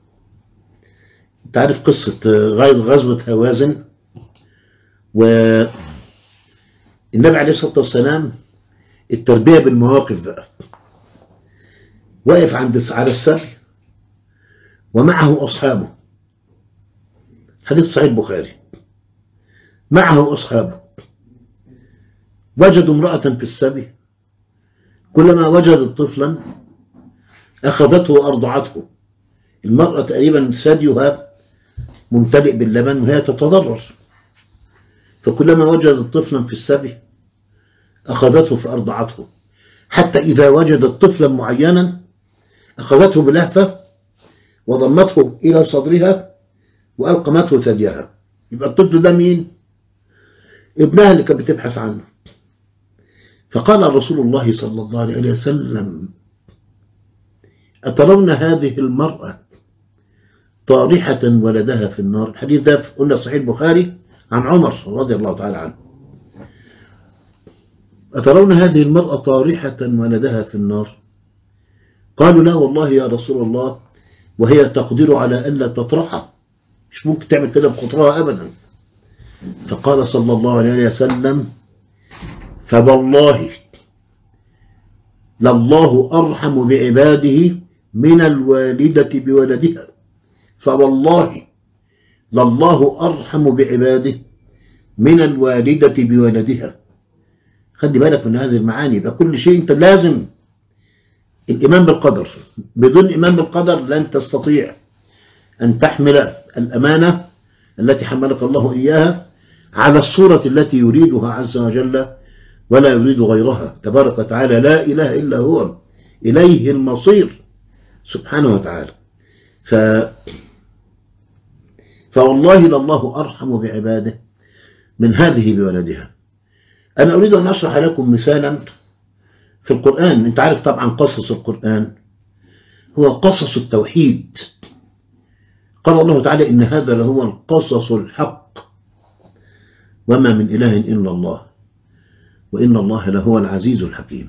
تعرف قصة غزوة هوازن، والنبي عليه الصلاة والسلام التربية بالمواقف بقى. واقف عند على السبي ومعه أصحابه، حديث صحيح البخاري، معه أصحابه وجدوا امرأة في السبي كلما وجدت طفلا أخذته وأرضعته. المرأة تقريبا ثديها ممتلئ باللبن وهي تتضرر، فكلما وجدت طفلا في السبي أخذته فأرضعته، حتى إذا وجدت طفلا معينا أخذته بلهفة وضمته إلى صدرها وألقمته ثديها. يبقى الطفل ده مين؟ ابنها اللي كانت بتبحث عنه. فقال رسول الله صلى الله عليه وسلم أترون هذه المرأة طارحة ولدها في النار؟ الحديث ده قلنا صحيح البخاري عن عمر رضي الله تعالى عنه. أترون هذه المرأة طارحة ولدها في النار؟ قالوا لا والله يا رسول الله، وهي تقدر على ألا تطرحها، مش ممكن تعمل كده بخطرها أبدا. فقال صلى الله عليه وسلم فوالله لله أرحم بعباده من الوالدة بولدها. فوالله لله أرحم بعباده من الوالدة بولدها. خلي بالك من هذه المعاني. يبقى كل شيء انت لازم الإيمان بالقدر. بدون إيمان بالقدر لن تستطيع أن تحمل الأمانة التي حملك الله إياها على الصورة التي يريدها عز وجل ولا يريد غيرها تبارك وتعالى. لا إله إلا هو، إليه المصير سبحانه وتعالى. ف... فوالله لله أرحم بعباده من هذه بولدها. أنا أريد أن أشرح لكم مثالا في القرآن. أنت عارف طبعا قصص القرآن هو قصص التوحيد. قال الله تعالى إن هذا لهو القصص الحق وما من إله إلا الله وإن الله لهو العزيز الحكيم.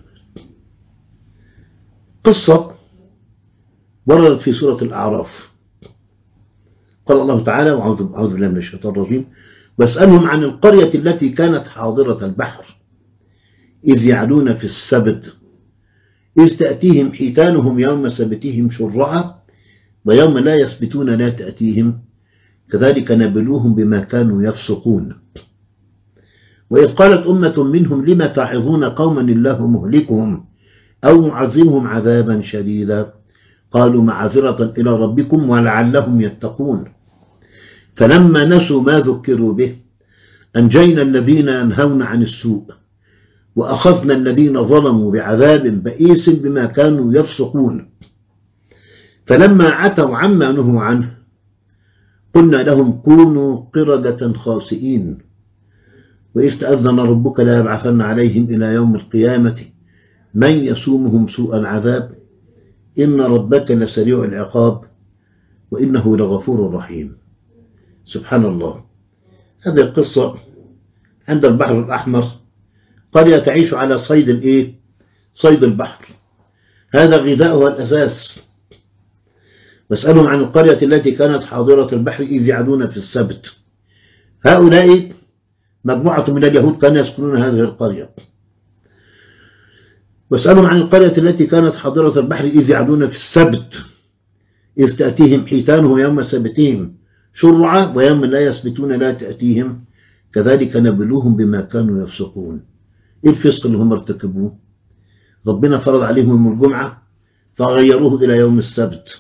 قصة وردت في سورة الأعراف. قال الله تعالى وأعوذ بالله من الشيطان الرجيم واسألهم عن القرية التي كانت حاضرة البحر إذ يعدون في السبت إذ تأتيهم حيتانهم يوم سبتهم شرعا ويوم لا يسبتون لا تأتيهم كذلك نبلوهم بما كانوا يفسقون. وإذ قالت أمة منهم لم تعظون قوما الله مهلكهم أو معذبهم عذابا شديدا قالوا معذرة إلى ربكم ولعلهم يتقون. فلما نسوا ما ذكروا به أنجينا الذين ينهون عن السوء وأخذنا الذين ظلموا بعذاب بئيس بما كانوا يفسقون. فلما عتوا عما نهوا عنه قلنا لهم كونوا قردة خاسئين. وإذ تأذن ربك لا يبعثن عليهم إلى يوم القيامة من يسومهم سوء العذاب إن ربك لسريع العقاب وإنه لغفور رحيم. سبحان الله. هذه القصة عند البحر الأحمر، قرية تعيش على صيد الإيه؟ صيد البحر، هذا غذاؤها الأساس. واسألهم عن القرية التي كانت حاضرة البحر إذ يعدون في السبت. هؤلاء مجموعة من اليهود كانوا يسكنون هذه القرية. واسألهم عن القرية التي كانت حاضرة البحر إذ يعدون في السبت إذ تأتيهم حيتانهم يوم سبتهم شرعا ويوم لا يسبتون لا تأتيهم كذلك نبلوهم بما كانوا يفسقون. إيه الفسق اللي هم ارتكبوه؟ ربنا فرض عليهم يوم الجمعة فغيروه إلى يوم السبت.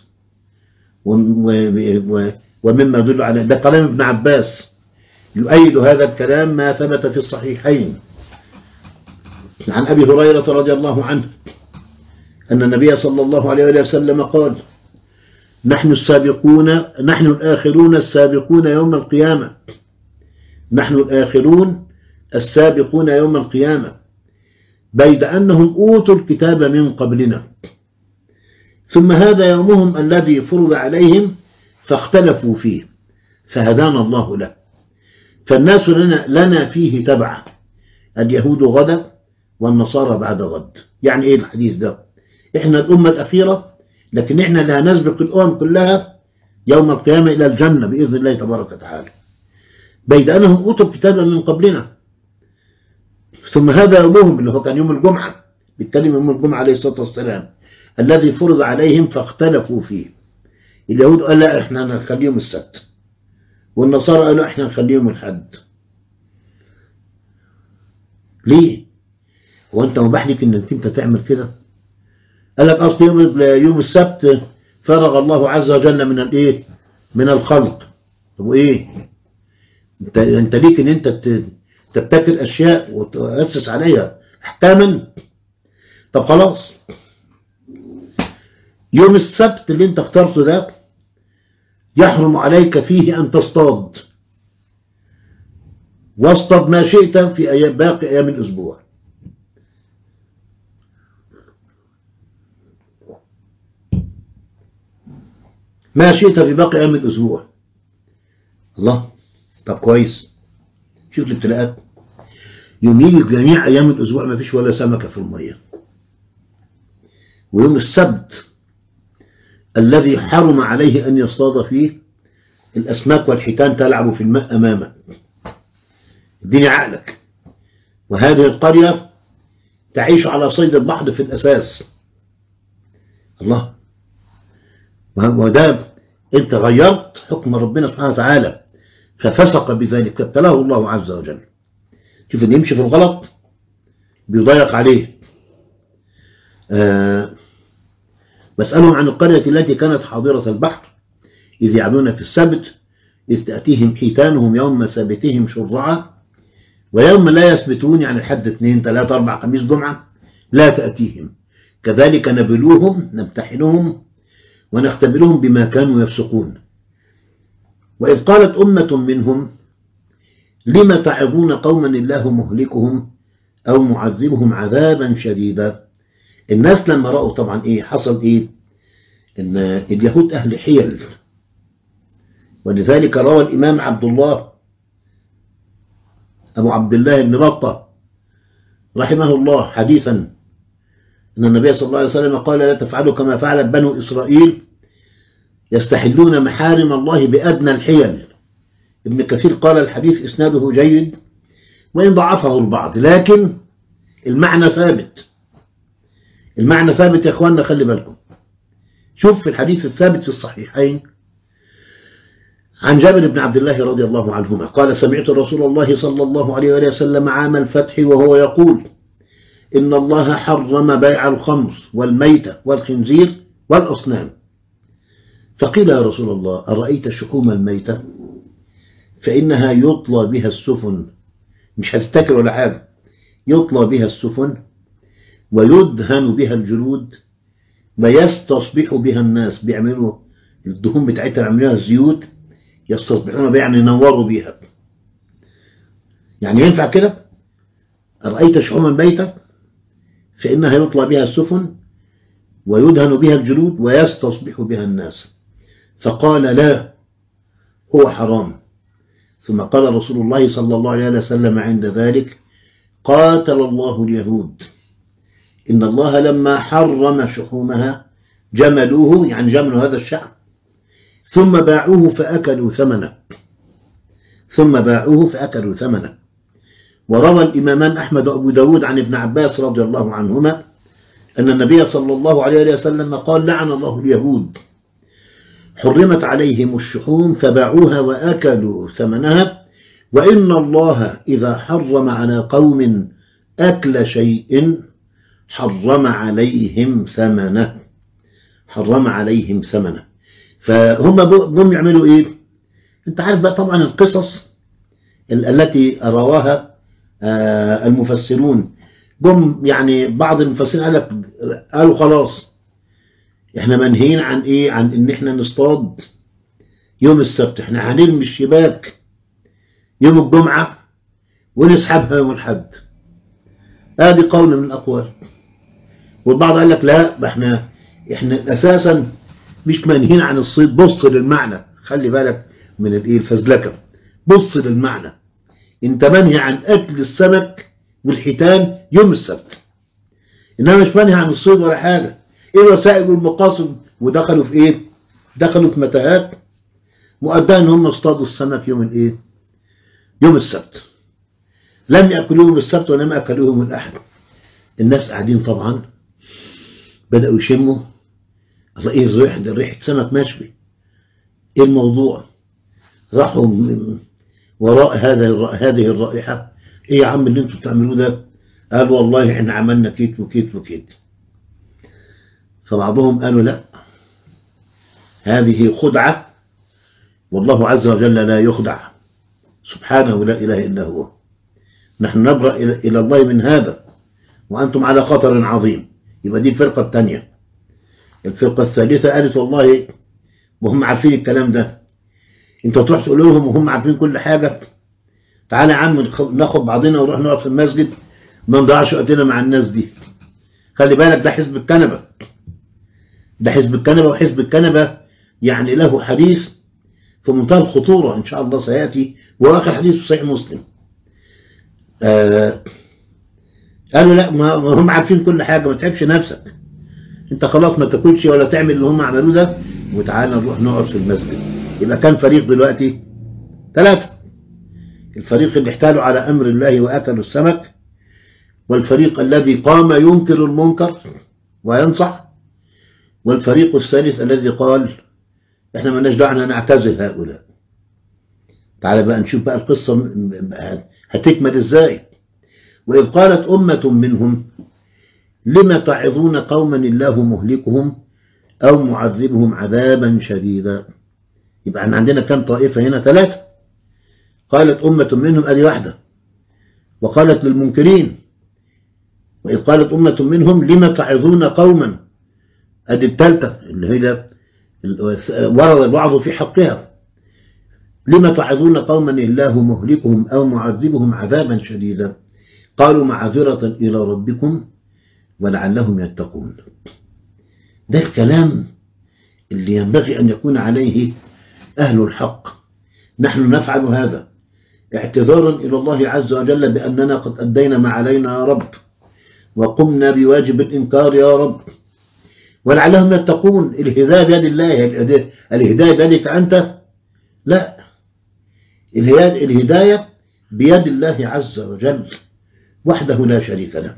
ومما يدل على ده كلام ابن عباس يؤيد هذا الكلام ما ثبت في الصحيحين عن أبي هريرة رضي الله عنه أن النبي صلى الله عليه وسلم قال نحن السابقون نحن الآخرون السابقون يوم القيامة نحن الآخرون السابقون يوم القيامة بيد أنهم أوتوا الكتاب من قبلنا ثم هذا يومهم الذي فرض عليهم فاختلفوا فيه فهدانا الله له فالناس لنا, لنا فيه تبع اليهود غدا والنصارى بعد غد. يعني ايه الحديث ده؟ احنا الأمة الأخيرة لكن احنا لا نسبق الأمم كلها يوم القيامة إلى الجنة بإذن الله تبارك وتعالى بيد أنهم أوتوا الكتاب من قبلنا ثم هذا يومهم اللي هو كان يوم الجمعة بيتكلم يوم الجمعة عليه الصلاة والسلام الذي فرض عليهم فاختلفوا فيه. اليهود قال لا احنا نخليهم السبت والنصارى قالوا احنا نخليهم الحد. ليه؟ وانت مباح لك انك انت تعمل كده؟ قال لك اصل يوم يوم السبت فرغ الله عز وجل من الايه؟ من الخلق. طب وايه؟ انت انت ليك ان انت تبتكر اشياء وتؤسس عليها احكاما؟ طب خلاص يوم السبت اللي انت اخترته ده يحرم عليك فيه ان تصطاد واصطاد ما شئت في أيام باقي ايام الاسبوع. ما شئت في باقي ايام الاسبوع. الله. طب كويس. شوف الابتلاءات. يوم يجي جميع ايام الاسبوع ما فيش ولا سمكة في المية ويوم السبت الذي حرم عليه أن يصطاد فيه الأسماك والحيتان تلعب في الماء أمامه. اديني عقلك. وهذه القرية تعيش على صيد البحر في الأساس. الله. وده أنت غيرت حكم ربنا سبحانه وتعالى ففسق بذلك فابتلاه الله عز وجل. شوف أن يمشي في الغلط بيضيق عليه. آه واسألهم عن القرية التي كانت حاضرة البحر إذ يعدون في السبت إذ تأتيهم حيتانهم يوم سبتهم شرعا ويوم لا يسبتون يعني الحد اثنين ثلاثة أربع خميس جمعة لا تأتيهم كذلك نبلوهم نمتحنهم ونختبرهم بما كانوا يفسقون. وإذ قالت أمة منهم لم تعظون قوما الله مهلكهم أو معذبهم عذابا شديدا. الناس لما رأوا طبعا ايه حصل ايه ان اليهود اهل حيل ولذلك روى الامام عبد الله ابو عبد الله بن بطة رحمه الله حديثا ان النبي صلى الله عليه وسلم قال لا تفعلوا كما فعلت بنو اسرائيل يستحلون محارم الله بادنى الحيل ابن كثير قال الحديث إسناده جيد وإن ضعفه البعض، لكن المعنى ثابت. المعنى ثابت يا إخواننا، خلي بالكم. شوف في الحديث الثابت في الصحيحين عن جابر بن عبد الله رضي الله عنهما قال: سمعت رسول الله صلى الله عليه وآله وسلم عام الفتح وهو يقول: إن الله حرم بيع الخمر والميتة والخنزير والأصنام. فقيل: يا رسول الله، أرأيت شحوم الميتة؟ فإنها يطلى بها السفن، مش هتستكر ولا حاجة، يطلى بها السفن ويدهن بها الجلود ويستصبح بها الناس، بيعملوا الدهون بتاعتها يعملوها زيوت يستصبحون بها، يعني ينوروا بها. يعني ينفع كده؟ أرأيت شحوم الميتة فإنها يطلى بها السفن ويدهن بها الجلود ويستصبح بها الناس. فقال: لا، هو حرام. ثم قال رسول الله صلى الله عليه وسلم عند ذلك: قاتل الله اليهود، إن الله لما حرم شحومها جملوه، يعني جملوا هذا الشعب، ثم باعوه فأكلوا ثمنه ثم باعوه فأكلوا ثمنه. وروى الإمامان أحمد وأبو داود عن ابن عباس رضي الله عنهما أن النبي صلى الله عليه وسلم قال: لعن الله اليهود، حرمت عليهم الشحوم فباعوها وأكلوا ثمنها، وإن الله إذا حرم على قوم أكل شيء حرم عليهم ثمنه حرم عليهم ثمنه. فهم هم يعملوا إيه؟ أنت عارف بقى طبعا القصص التي رواها المفسرون، هم يعني بعض المفسرين قال لك قالوا خلاص احنا منهيين عن ايه؟ عن ان احنا نصطاد يوم السبت، احنا هنرمي الشباك يوم الجمعة ونسحبها يوم الحد. ادي قول من الاقوال. والبعض قال لك لا، احنا احنا اساسا مش منهيين عن الصيد. بص للمعنى، خلي بالك من الايه الفزلكه، بص للمعنى. انت منهي عن اكل السمك والحيتان يوم السبت، انما مش منهي عن الصيد ولا حاجه. ايه الوسائل والمقاصد؟ ودخلوا في ايه؟ دخلوا في متاهات مؤداه ان هم اصطادوا السمك يوم الايه؟ يوم السبت. لم ياكلوه يوم السبت ولم اكلوه يوم الاحد. الناس قاعدين طبعا بداوا يشموا، الله ايه الريح ده؟ ريحه سمك مشوي، ايه الموضوع؟ راحوا وراء هذا هذه الرائحه، ايه يا عم اللي انتوا بتعملوه ده؟ قال والله احنا عملنا كيت وكيت وكيت. فبعضهم قالوا لا، هذه خدعة، والله عز وجل لا يخدع، سبحانه لا إله إلا هو. نحن نبرأ إلى الله من هذا وأنتم على خطر عظيم. يبقى دي الفرقة الثانية. الفرقة الثالثة قالت والله وهم عارفين الكلام ده، انت تروح تقول لهم وهم عارفين كل حاجة؟ تعالى يا عم ناخد بعضنا ونروح نقعد في المسجد، ما نضيعش وقتنا مع الناس دي. خلي بالك ده حزب الكنبة، ده حزب الكنبة. وحزب الكنبة يعني له حديث في منتهى الخطورة إن شاء الله سيأتي، وآخر حديث في صحيح مسلم. آه قالوا لا، ما هم عارفين كل حاجة، ما تحبش نفسك انت، خلاص ما تاكلش ولا تعمل اللي هم عملوه ده، وتعالى نروح نقعد في المسجد. يبقى كان فريق دلوقتي ثلاثة: الفريق اللي احتالوا على أمر الله وأكلوا السمك، والفريق الذي قام ينكر المنكر وينصح، والفريق الثالث الذي قال احنا ما لناش داعي نعتزل هؤلاء. تعالى بقى نشوف بقى القصة هتكمل ازاي. وإذ قالت أمة منهم لما تعظون قوما الله مهلكهم أو معذبهم عذابا شديدا. يبقى احنا عندنا كم طائفة هنا؟ ثلاثة. قالت أمة منهم أدي واحدة، وقالت للمنكرين. وإذ قالت أمة منهم لما تعظون قوما أدي الثالثة اللي هي ورد الوعظ في حقها. لما تعظون قوما الله مهلكهم أو معذبهم عذابا شديدا قالوا معذرة إلى ربكم ولعلهم يتقون. ده الكلام اللي ينبغي أن يكون عليه أهل الحق. نحن نفعل هذا اعتذارا إلى الله عز وجل بأننا قد أدينا ما علينا يا رب، وقمنا بواجب الإنكار يا رب، ولعلهم يتقون. الهداية بيد الله، الهداية بيدك أنت؟ لا، الهداية بيد الله عز وجل وحده لا شريك له.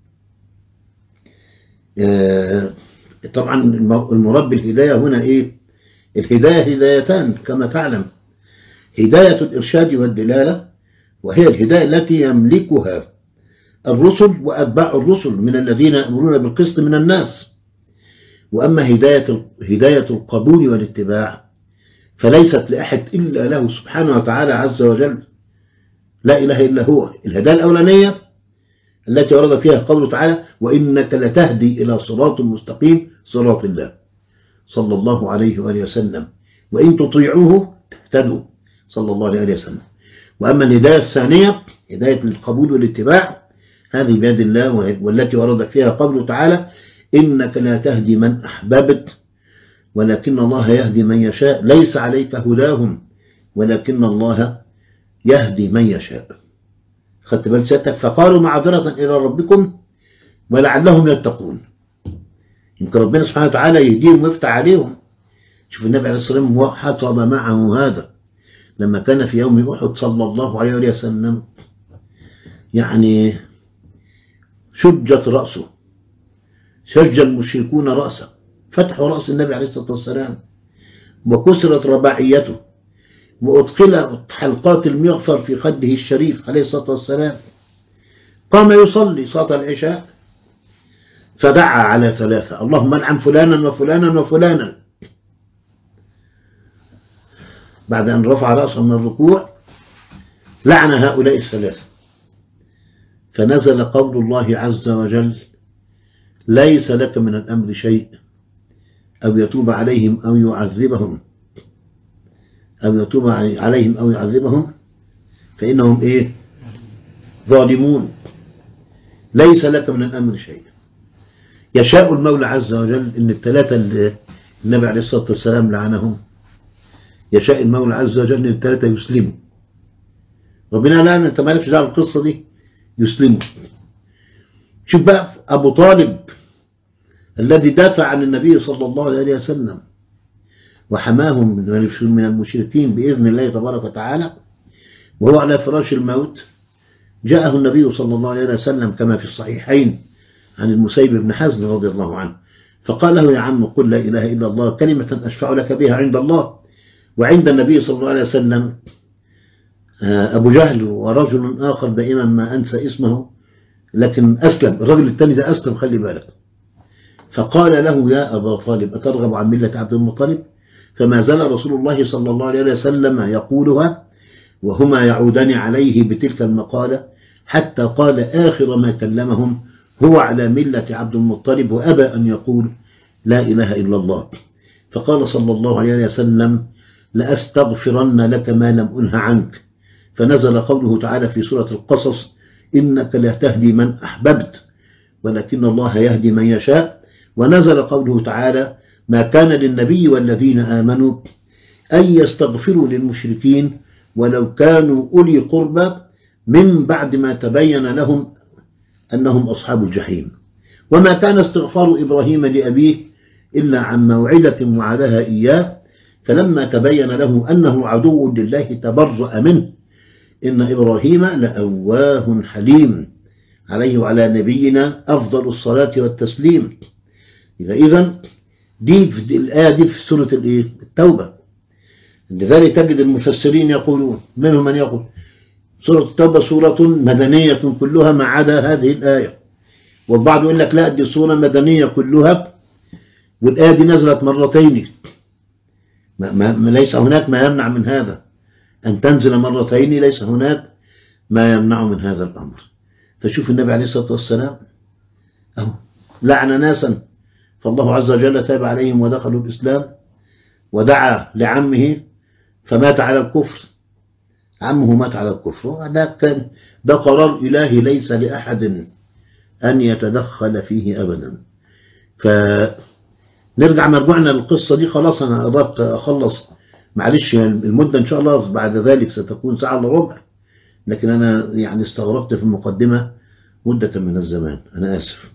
طبعا المراد بالهداية هنا إيه؟ الهداية هدايتان كما تعلم، هداية الإرشاد والدلالة، وهي الهداية التي يملكها الرسل وأتباع الرسل من الذين يأمرون بالقسط من الناس. وأما هداية هداية القبول والاتباع فليست لأحد إلا له سبحانه وتعالى عز وجل، لا إله إلا هو. الهداية الأولانية التي ورد فيها قوله تعالى: وإنك لتهدي إلى صراط مستقيم، صراط الله صلى الله عليه وآله وسلم، وإن تطيعوه تهتدوا صلى الله عليه وسلم. وأما الهداية الثانية هداية القبول والاتباع هذه بيد الله، والتي ورد فيها قوله تعالى: إنك لا تهدي من أحببت ولكن الله يهدي من يشاء، ليس عليك هداهم ولكن الله يهدي من يشاء. خدت بال سيادتك؟ فقالوا معذرة إلى ربكم ولعلهم يتقون. يمكن ربنا سبحانه وتعالى يهديهم ويفتح عليهم. شوف النبي عليه الصلاة والسلام حصل معه هذا لما كان في يوم أحد صلى الله عليه وسلم، يعني شجت رأسه، شج المشركون رأسه، فتحوا رأس النبي عليه الصلاة والسلام وكسرت رباعيته وأدخل حلقات المغفر في خده الشريف عليه الصلاة والسلام. قام يصلي صلاة العشاء فدعا على ثلاثة: اللهم انعم فلانا وفلانا وفلانا. بعد أن رفع رأسه من الركوع لعن هؤلاء الثلاثة، فنزل قول الله عز وجل: ليس لك من الأمر شيء أو يتوب عليهم أو يعذبهم أو يتوب عليهم أو يعذبهم فإنهم إيه؟ ظالمون. ليس لك من الأمر شيء. يشاء المولى عز وجل إن الثلاثة اللي النبي عليه الصلاة والسلام لعنهم، يشاء المولى عز وجل إن الثلاثة يسلموا. ربنا لا، أنت مالكش دعوة بالقصة دي، يسلموا. شوف بقى أبو طالب الذي دافع عن النبي صلى الله عليه وسلم وحماهم من المشركين بإذن الله تبارك وتعالى، وهو على فراش الموت جاءه النبي صلى الله عليه وسلم كما في الصحيحين عن المسيب بن حزن رضي الله عنه، فقال له: يا عم قل لا إله إلا الله كلمة أشفع لك بها عند الله وعند النبي صلى الله عليه وسلم. أبو جهل ورجل آخر دائما ما أنسى اسمه لكن أسلم، الرجل الثاني ده أسلم، خلي بالك. فقال له: يا أبا طالب أترغب عن ملة عبد المطلب؟ فما زال رسول الله صلى الله عليه وسلم يقولها وهما يعودان عليه بتلك المقالة حتى قال آخر ما كلمهم: هو على ملة عبد المطلب وأبى أن يقول لا إله إلا الله. فقال صلى الله عليه وسلم: لأستغفرن لك ما لم أنه عنك. فنزل قوله تعالى في سورة القصص: إنك لا تهدي من أحببت ولكن الله يهدي من يشاء. ونزل قوله تعالى: ما كان للنبي والذين آمنوا أن يستغفروا للمشركين ولو كانوا أولي قربى من بعد ما تبين لهم أنهم أصحاب الجحيم. وما كان استغفار إبراهيم لأبيه إلا عن موعدة وعدها إياه فلما تبين له أنه عدو لله تبرأ منه إن إبراهيم لأواه حليم عليه وعلى نبينا أفضل الصلاة والتسليم. إذن دي في الآية دي في سورة التوبة. لذلك تجد المفسرين يقولون، منهم من يقول سورة التوبة سورة مدنية كلها ما عدا هذه الآية، والبعض يقول لك لا دي سورة مدنية كلها والآية دي نزلت مرتين. ما ما ليس هناك ما يمنع من هذا أن تنزل مرتين، ليس هناك ما يمنع من هذا الأمر. فشوف النبي عليه الصلاة والسلام أهو لعن ناسا فالله عز وجل تاب عليهم ودخلوا الإسلام، ودعا لعمه فمات على الكفر، عمه مات على الكفر. ده كان ده قرار إلهي ليس لأحد أن يتدخل فيه أبدا. فنرجع مرجوعنا للقصة دي. خلاص أنا قربت أخلص، معلش المدة إن شاء الله بعد ذلك ستكون ساعة إلا ربع، لكن أنا يعني استغرقت في المقدمة مدة من الزمان، أنا آسف.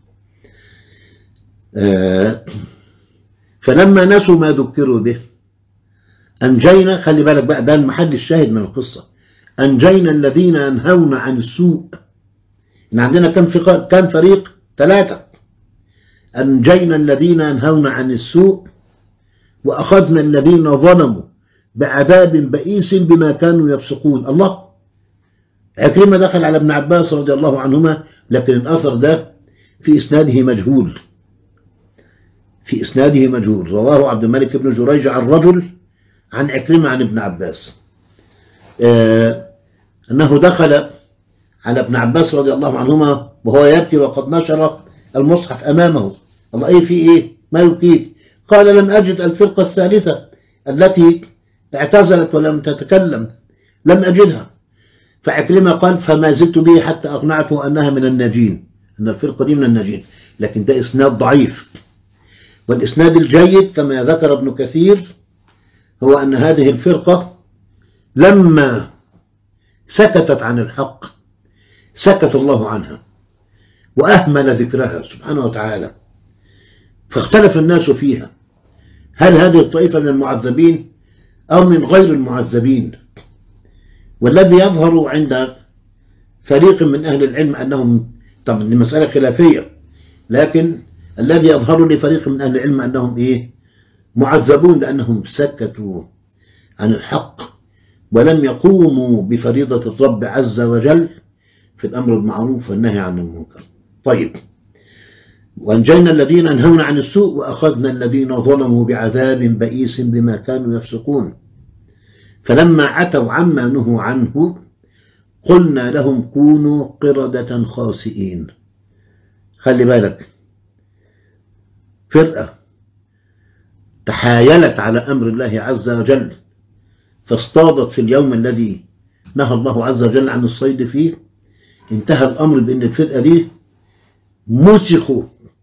آه فلما نسوا ما ذكروا به أنجينا، خلي بالك بقى ده المحل الشاهد من القصة، أنجينا الذين ينهون عن السوء. إن عندنا كم فريق؟ كم فريق؟ ثلاثة. أنجينا الذين ينهون عن السوء وأخذنا الذين ظلموا بعذاب بئيس بما كانوا يفسقون. الله، عكرمة دخل على ابن عباس رضي الله عنهما، لكن الأثر ده في إسناده مجهول، في إسناده مجهول. رواه عبد الملك بن جريج عن رجل عن عكرمة عن ابن عباس آه أنه دخل على ابن عباس رضي الله عنهما وهو يبكي وقد نشر المصحف أمامه. الله، إيه في إيه؟ ما يبكيك؟ قال لم أجد الفرقة الثالثة التي اعتزلت ولم تتكلم، لم أجدها. فعكرمة قال فما زلت به حتى أقنعته أنها من الناجين، أن الفرقة دي من الناجين. لكن ده إسناد ضعيف. والإسناد الجيد كما ذكر ابن كثير هو أن هذه الفرقة لما سكتت عن الحق سكت الله عنها وأهمل ذكرها سبحانه وتعالى، فاختلف الناس فيها، هل هذه الطائفة من المعذبين أو من غير المعذبين؟ والذي يظهر عند فريق من أهل العلم أنهم، طبعا المسألة خلافية، لكن الذي يظهر لفريق من أهل العلم أنهم إيه؟ معذبون، لأنهم سكتوا عن الحق ولم يقوموا بفريضة الرب عز وجل في الأمر بالمعروف والنهي عن المنكر. طيب، وأنجينا الذين ينهون عن السوء وأخذنا الذين ظلموا بعذاب بئيس بما كانوا يفسقون. فلما عتوا عما نهوا عنه قلنا لهم كونوا قردة خاسئين. خلي بالك، فرقة تحايلت على أمر الله عز وجل فاصطادت في اليوم الذي نهى الله عز وجل عن الصيد فيه، انتهى الأمر بأن الفرقة دي مسخوا.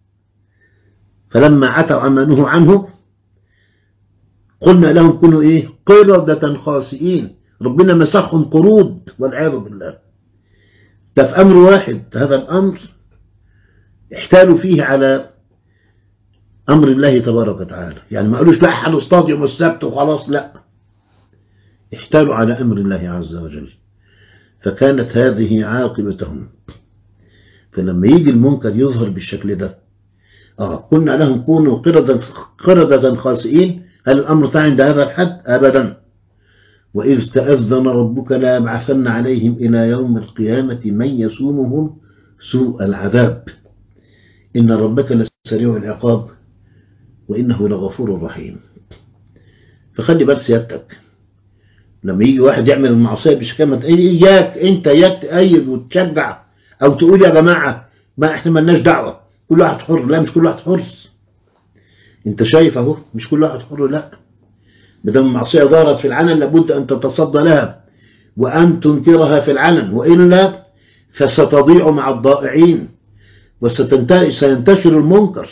فلما عتوا عما نهوا عنه قلنا لهم كونوا إيه؟ قردة خاسئين. ربنا مسخهم قرود والعياذ بالله. ده في أمر واحد، هذا الأمر احتالوا فيه على أمر الله تبارك وتعالى، يعني ما قالوش لا هنصطاد يوم السبت وخلاص، لا، احتالوا على أمر الله عز وجل، فكانت هذه عاقبتهم. فلما يجي المنكر يظهر بالشكل ده، آه قلنا لهم كونوا قردة قردة خاسئين، هل الأمر تعي عند هذا الحد؟ أبدا. وإذ تأذن ربك لا يبعثن عليهم إلى يوم القيامة من يسومهم سوء العذاب إن ربك لسريع العقاب وإنه لغفور رحيم. فخلي بال سيادتك، لما يجي واحد يعمل المعصية بشكل ما إياك أنت إياك تأيد وتشجع أو تقول يا جماعة ما إحنا مالناش دعوة، كل واحد حر. لا، مش كل واحد حر. أنت شايف أهو، مش كل واحد حر، لا. بدل المعصية ظهرت في العلن لابد أن تتصدى لها وأن تنكرها في العلن، وإلا فستضيع مع الضائعين وسينتشر المنكر.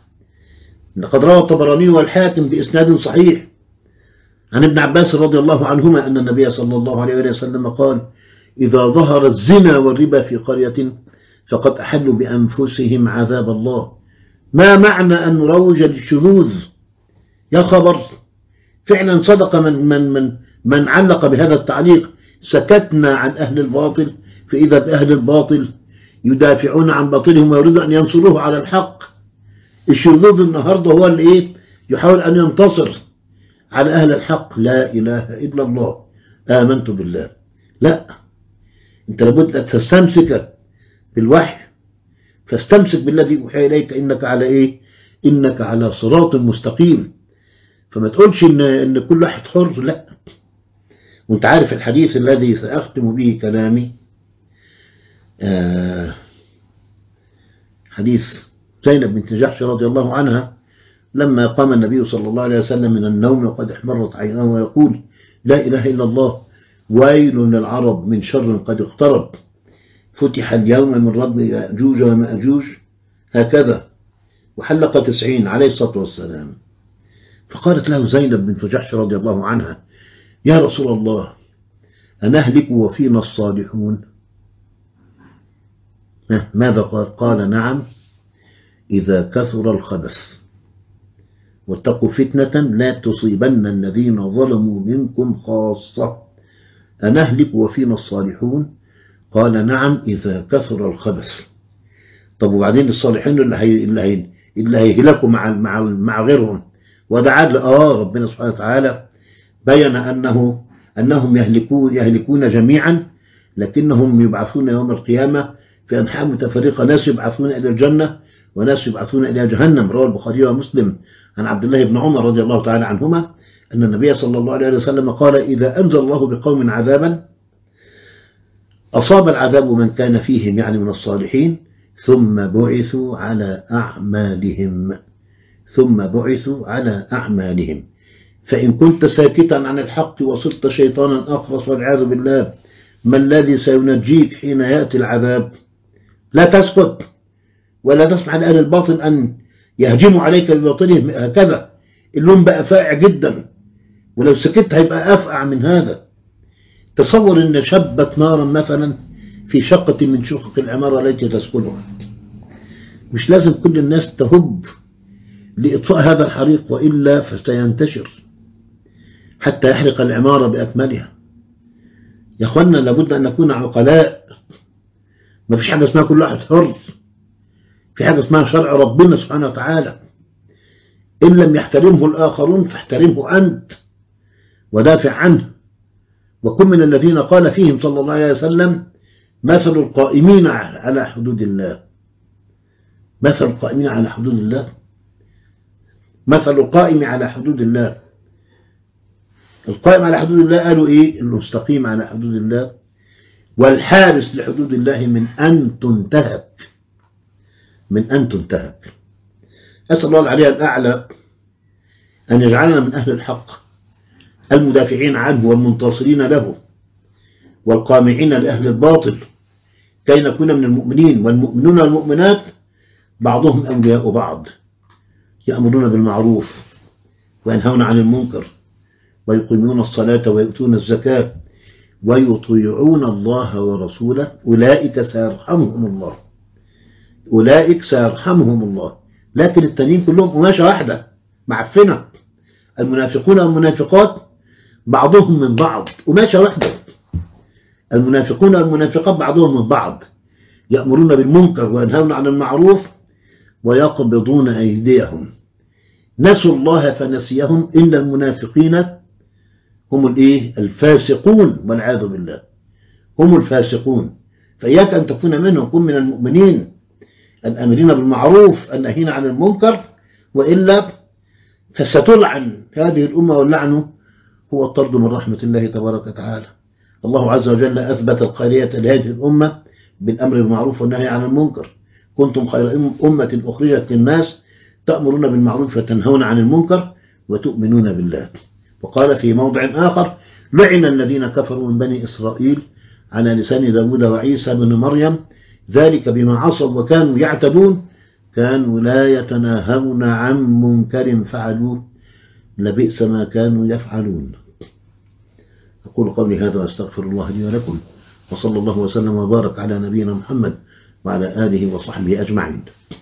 لقد روى الطبراني والحاكم بإسناد صحيح عن ابن عباس رضي الله عنهما أن النبي صلى الله عليه وسلم قال إذا ظهر الزنا والربا في قرية فقد أحلوا بأنفسهم عذاب الله. ما معنى أن نروج للشذوذ؟ يا خبر، فعلا صدق من, من, من, من علق بهذا التعليق. سكتنا عن أهل الباطل فإذا بأهل الباطل يدافعون عن باطلهم ويريدون أن ينصروه على الحق. الشذوذ النهاردة هو اللي إيه؟ يحاول أن ينتصر على أهل الحق. لا إله إلا الله، آمنت بالله. لا، أنت لابد أن تستمسك بالوحي، فاستمسك بالذي أوحي إليك إنك على إيه؟ إنك على صراط مستقيم. فما تقولش إن, إن كل واحد حر، لا. وانت عارف الحديث الذي سأختم به كلامي، آه حديث زينب بنت جحش رضي الله عنها لما قام النبي صلى الله عليه وسلم من النوم وقد احمرت عيناه ويقول لا إله إلا الله ويل للعرب من شر قد اقترب فتح اليوم من ردم يأجوج ومأجوج هكذا، وحلق تسعين عليه الصلاة والسلام. فقالت له زينب بنت جحش رضي الله عنها يا رسول الله أنهلك وفينا الصالحون؟ ماذا قال؟ قال نعم إذا كثر الخبث واتقوا فتنة لا تصيبن الذين ظلموا منكم خاصة أنهلك وفينا الصالحون قال نعم إذا كثر الخبث. طب وبعدين الصالحين اللي هي اللي هي اللي هيهلكوا مع مع مع غيرهم، وده عدل. اه ربنا سبحانه وتعالى بين أنه أنهم يهلكون يهلكون جميعا، لكنهم يبعثون يوم القيامة في أنحاء متفرقة، ناس يبعثون إلى الجنة وناس يبعثون إلى جهنم. رواه البخاري ومسلم عن عبد الله بن عمر رضي الله تعالى عنهما أن النبي صلى الله عليه وسلم قال إذا أنزل الله بقوم عذابا أصاب العذاب من كان فيهم يعني من الصالحين ثم بعثوا على أعمالهم ثم بعثوا على أعمالهم فإن كنت ساكتا عن الحق وصرت شيطانا أخرس والعياذ بالله، ما الذي سينجيك حين يأتي العذاب؟ لا تسكت ولا تسمح لأهل الباطل أن يهجموا عليك بباطلهم هكذا. اللون بقى فائع جدا، ولو سكت هيبقى أفقع من هذا. تصور أن شبت نارا مثلا في شقة من شقق العمارة التي تسكنها، مش لازم كل الناس تهب لإطفاء هذا الحريق، وإلا فسينتشر حتى يحرق العمارة بأكملها. يا أخوانا لابد أن نكون عقلاء، ما فيش حاجة اسمها كل واحد حر، في حاجة اسمها شرع ربنا سبحانه وتعالى. إن لم يحترمه الآخرون فاحترمه أنت ودافع عنه. وكن من الذين قال فيهم صلى الله عليه وسلم مثل القائمين على حدود الله، مثل القائمين على حدود الله، مثل القائم على حدود الله. القائم على حدود الله قالوا إيه؟ المستقيم على حدود الله والحارس لحدود الله من أن تنتهك، من أن تنتهك. أسأل الله العلي الأعلى أن يجعلنا من أهل الحق المدافعين عنه والمنتصرين له والقامعين لأهل الباطل، كي نكون من المؤمنين. والمؤمنون والمؤمنات بعضهم أولياء بعض، يأمرون بالمعروف وينهون عن المنكر ويقيمون الصلاة ويؤتون الزكاة ويطيعون الله ورسوله أولئك سيرحمهم الله، أولئك سيرحمهم الله. لكن التانيين كلهم قماشة واحدة معفنة، المنافقون والمنافقات بعضهم من بعض قماشة واحدة، المنافقون والمنافقات بعضهم من بعض، يأمرون بالمنكر وينهون عن المعروف ويقبضون أيديهم. نسوا الله فنسيهم إن المنافقين هم الايه الفاسقون والعياذ بالله، هم الفاسقون. فإياك أن تكون منهم، كن من المؤمنين الآمرين بالمعروف الناهين عن المنكر، وإلا فستلعن هذه الأمة، واللعن هو الطرد من رحمة الله تبارك وتعالى. الله عز وجل أثبت الخيرية لهذه الأمة بالأمر بالمعروف والنهي عن المنكر. كنتم خير أمة أخرجت للناس تأمرون بالمعروف وتنهون عن المنكر وتؤمنون بالله. وقال في موضع آخر لعن الذين كفروا من بني إسرائيل على لسان داود وعيسى بن مريم ذلك بما عصوا وكانوا يعتدون كانوا لا يتناهون عن منكر فعلوه لبئس ما كانوا يفعلون. أقول قولي هذا وأستغفر الله لي ولكم، وصلى الله وسلم وبارك على نبينا محمد وعلى آله وصحبه أجمعين.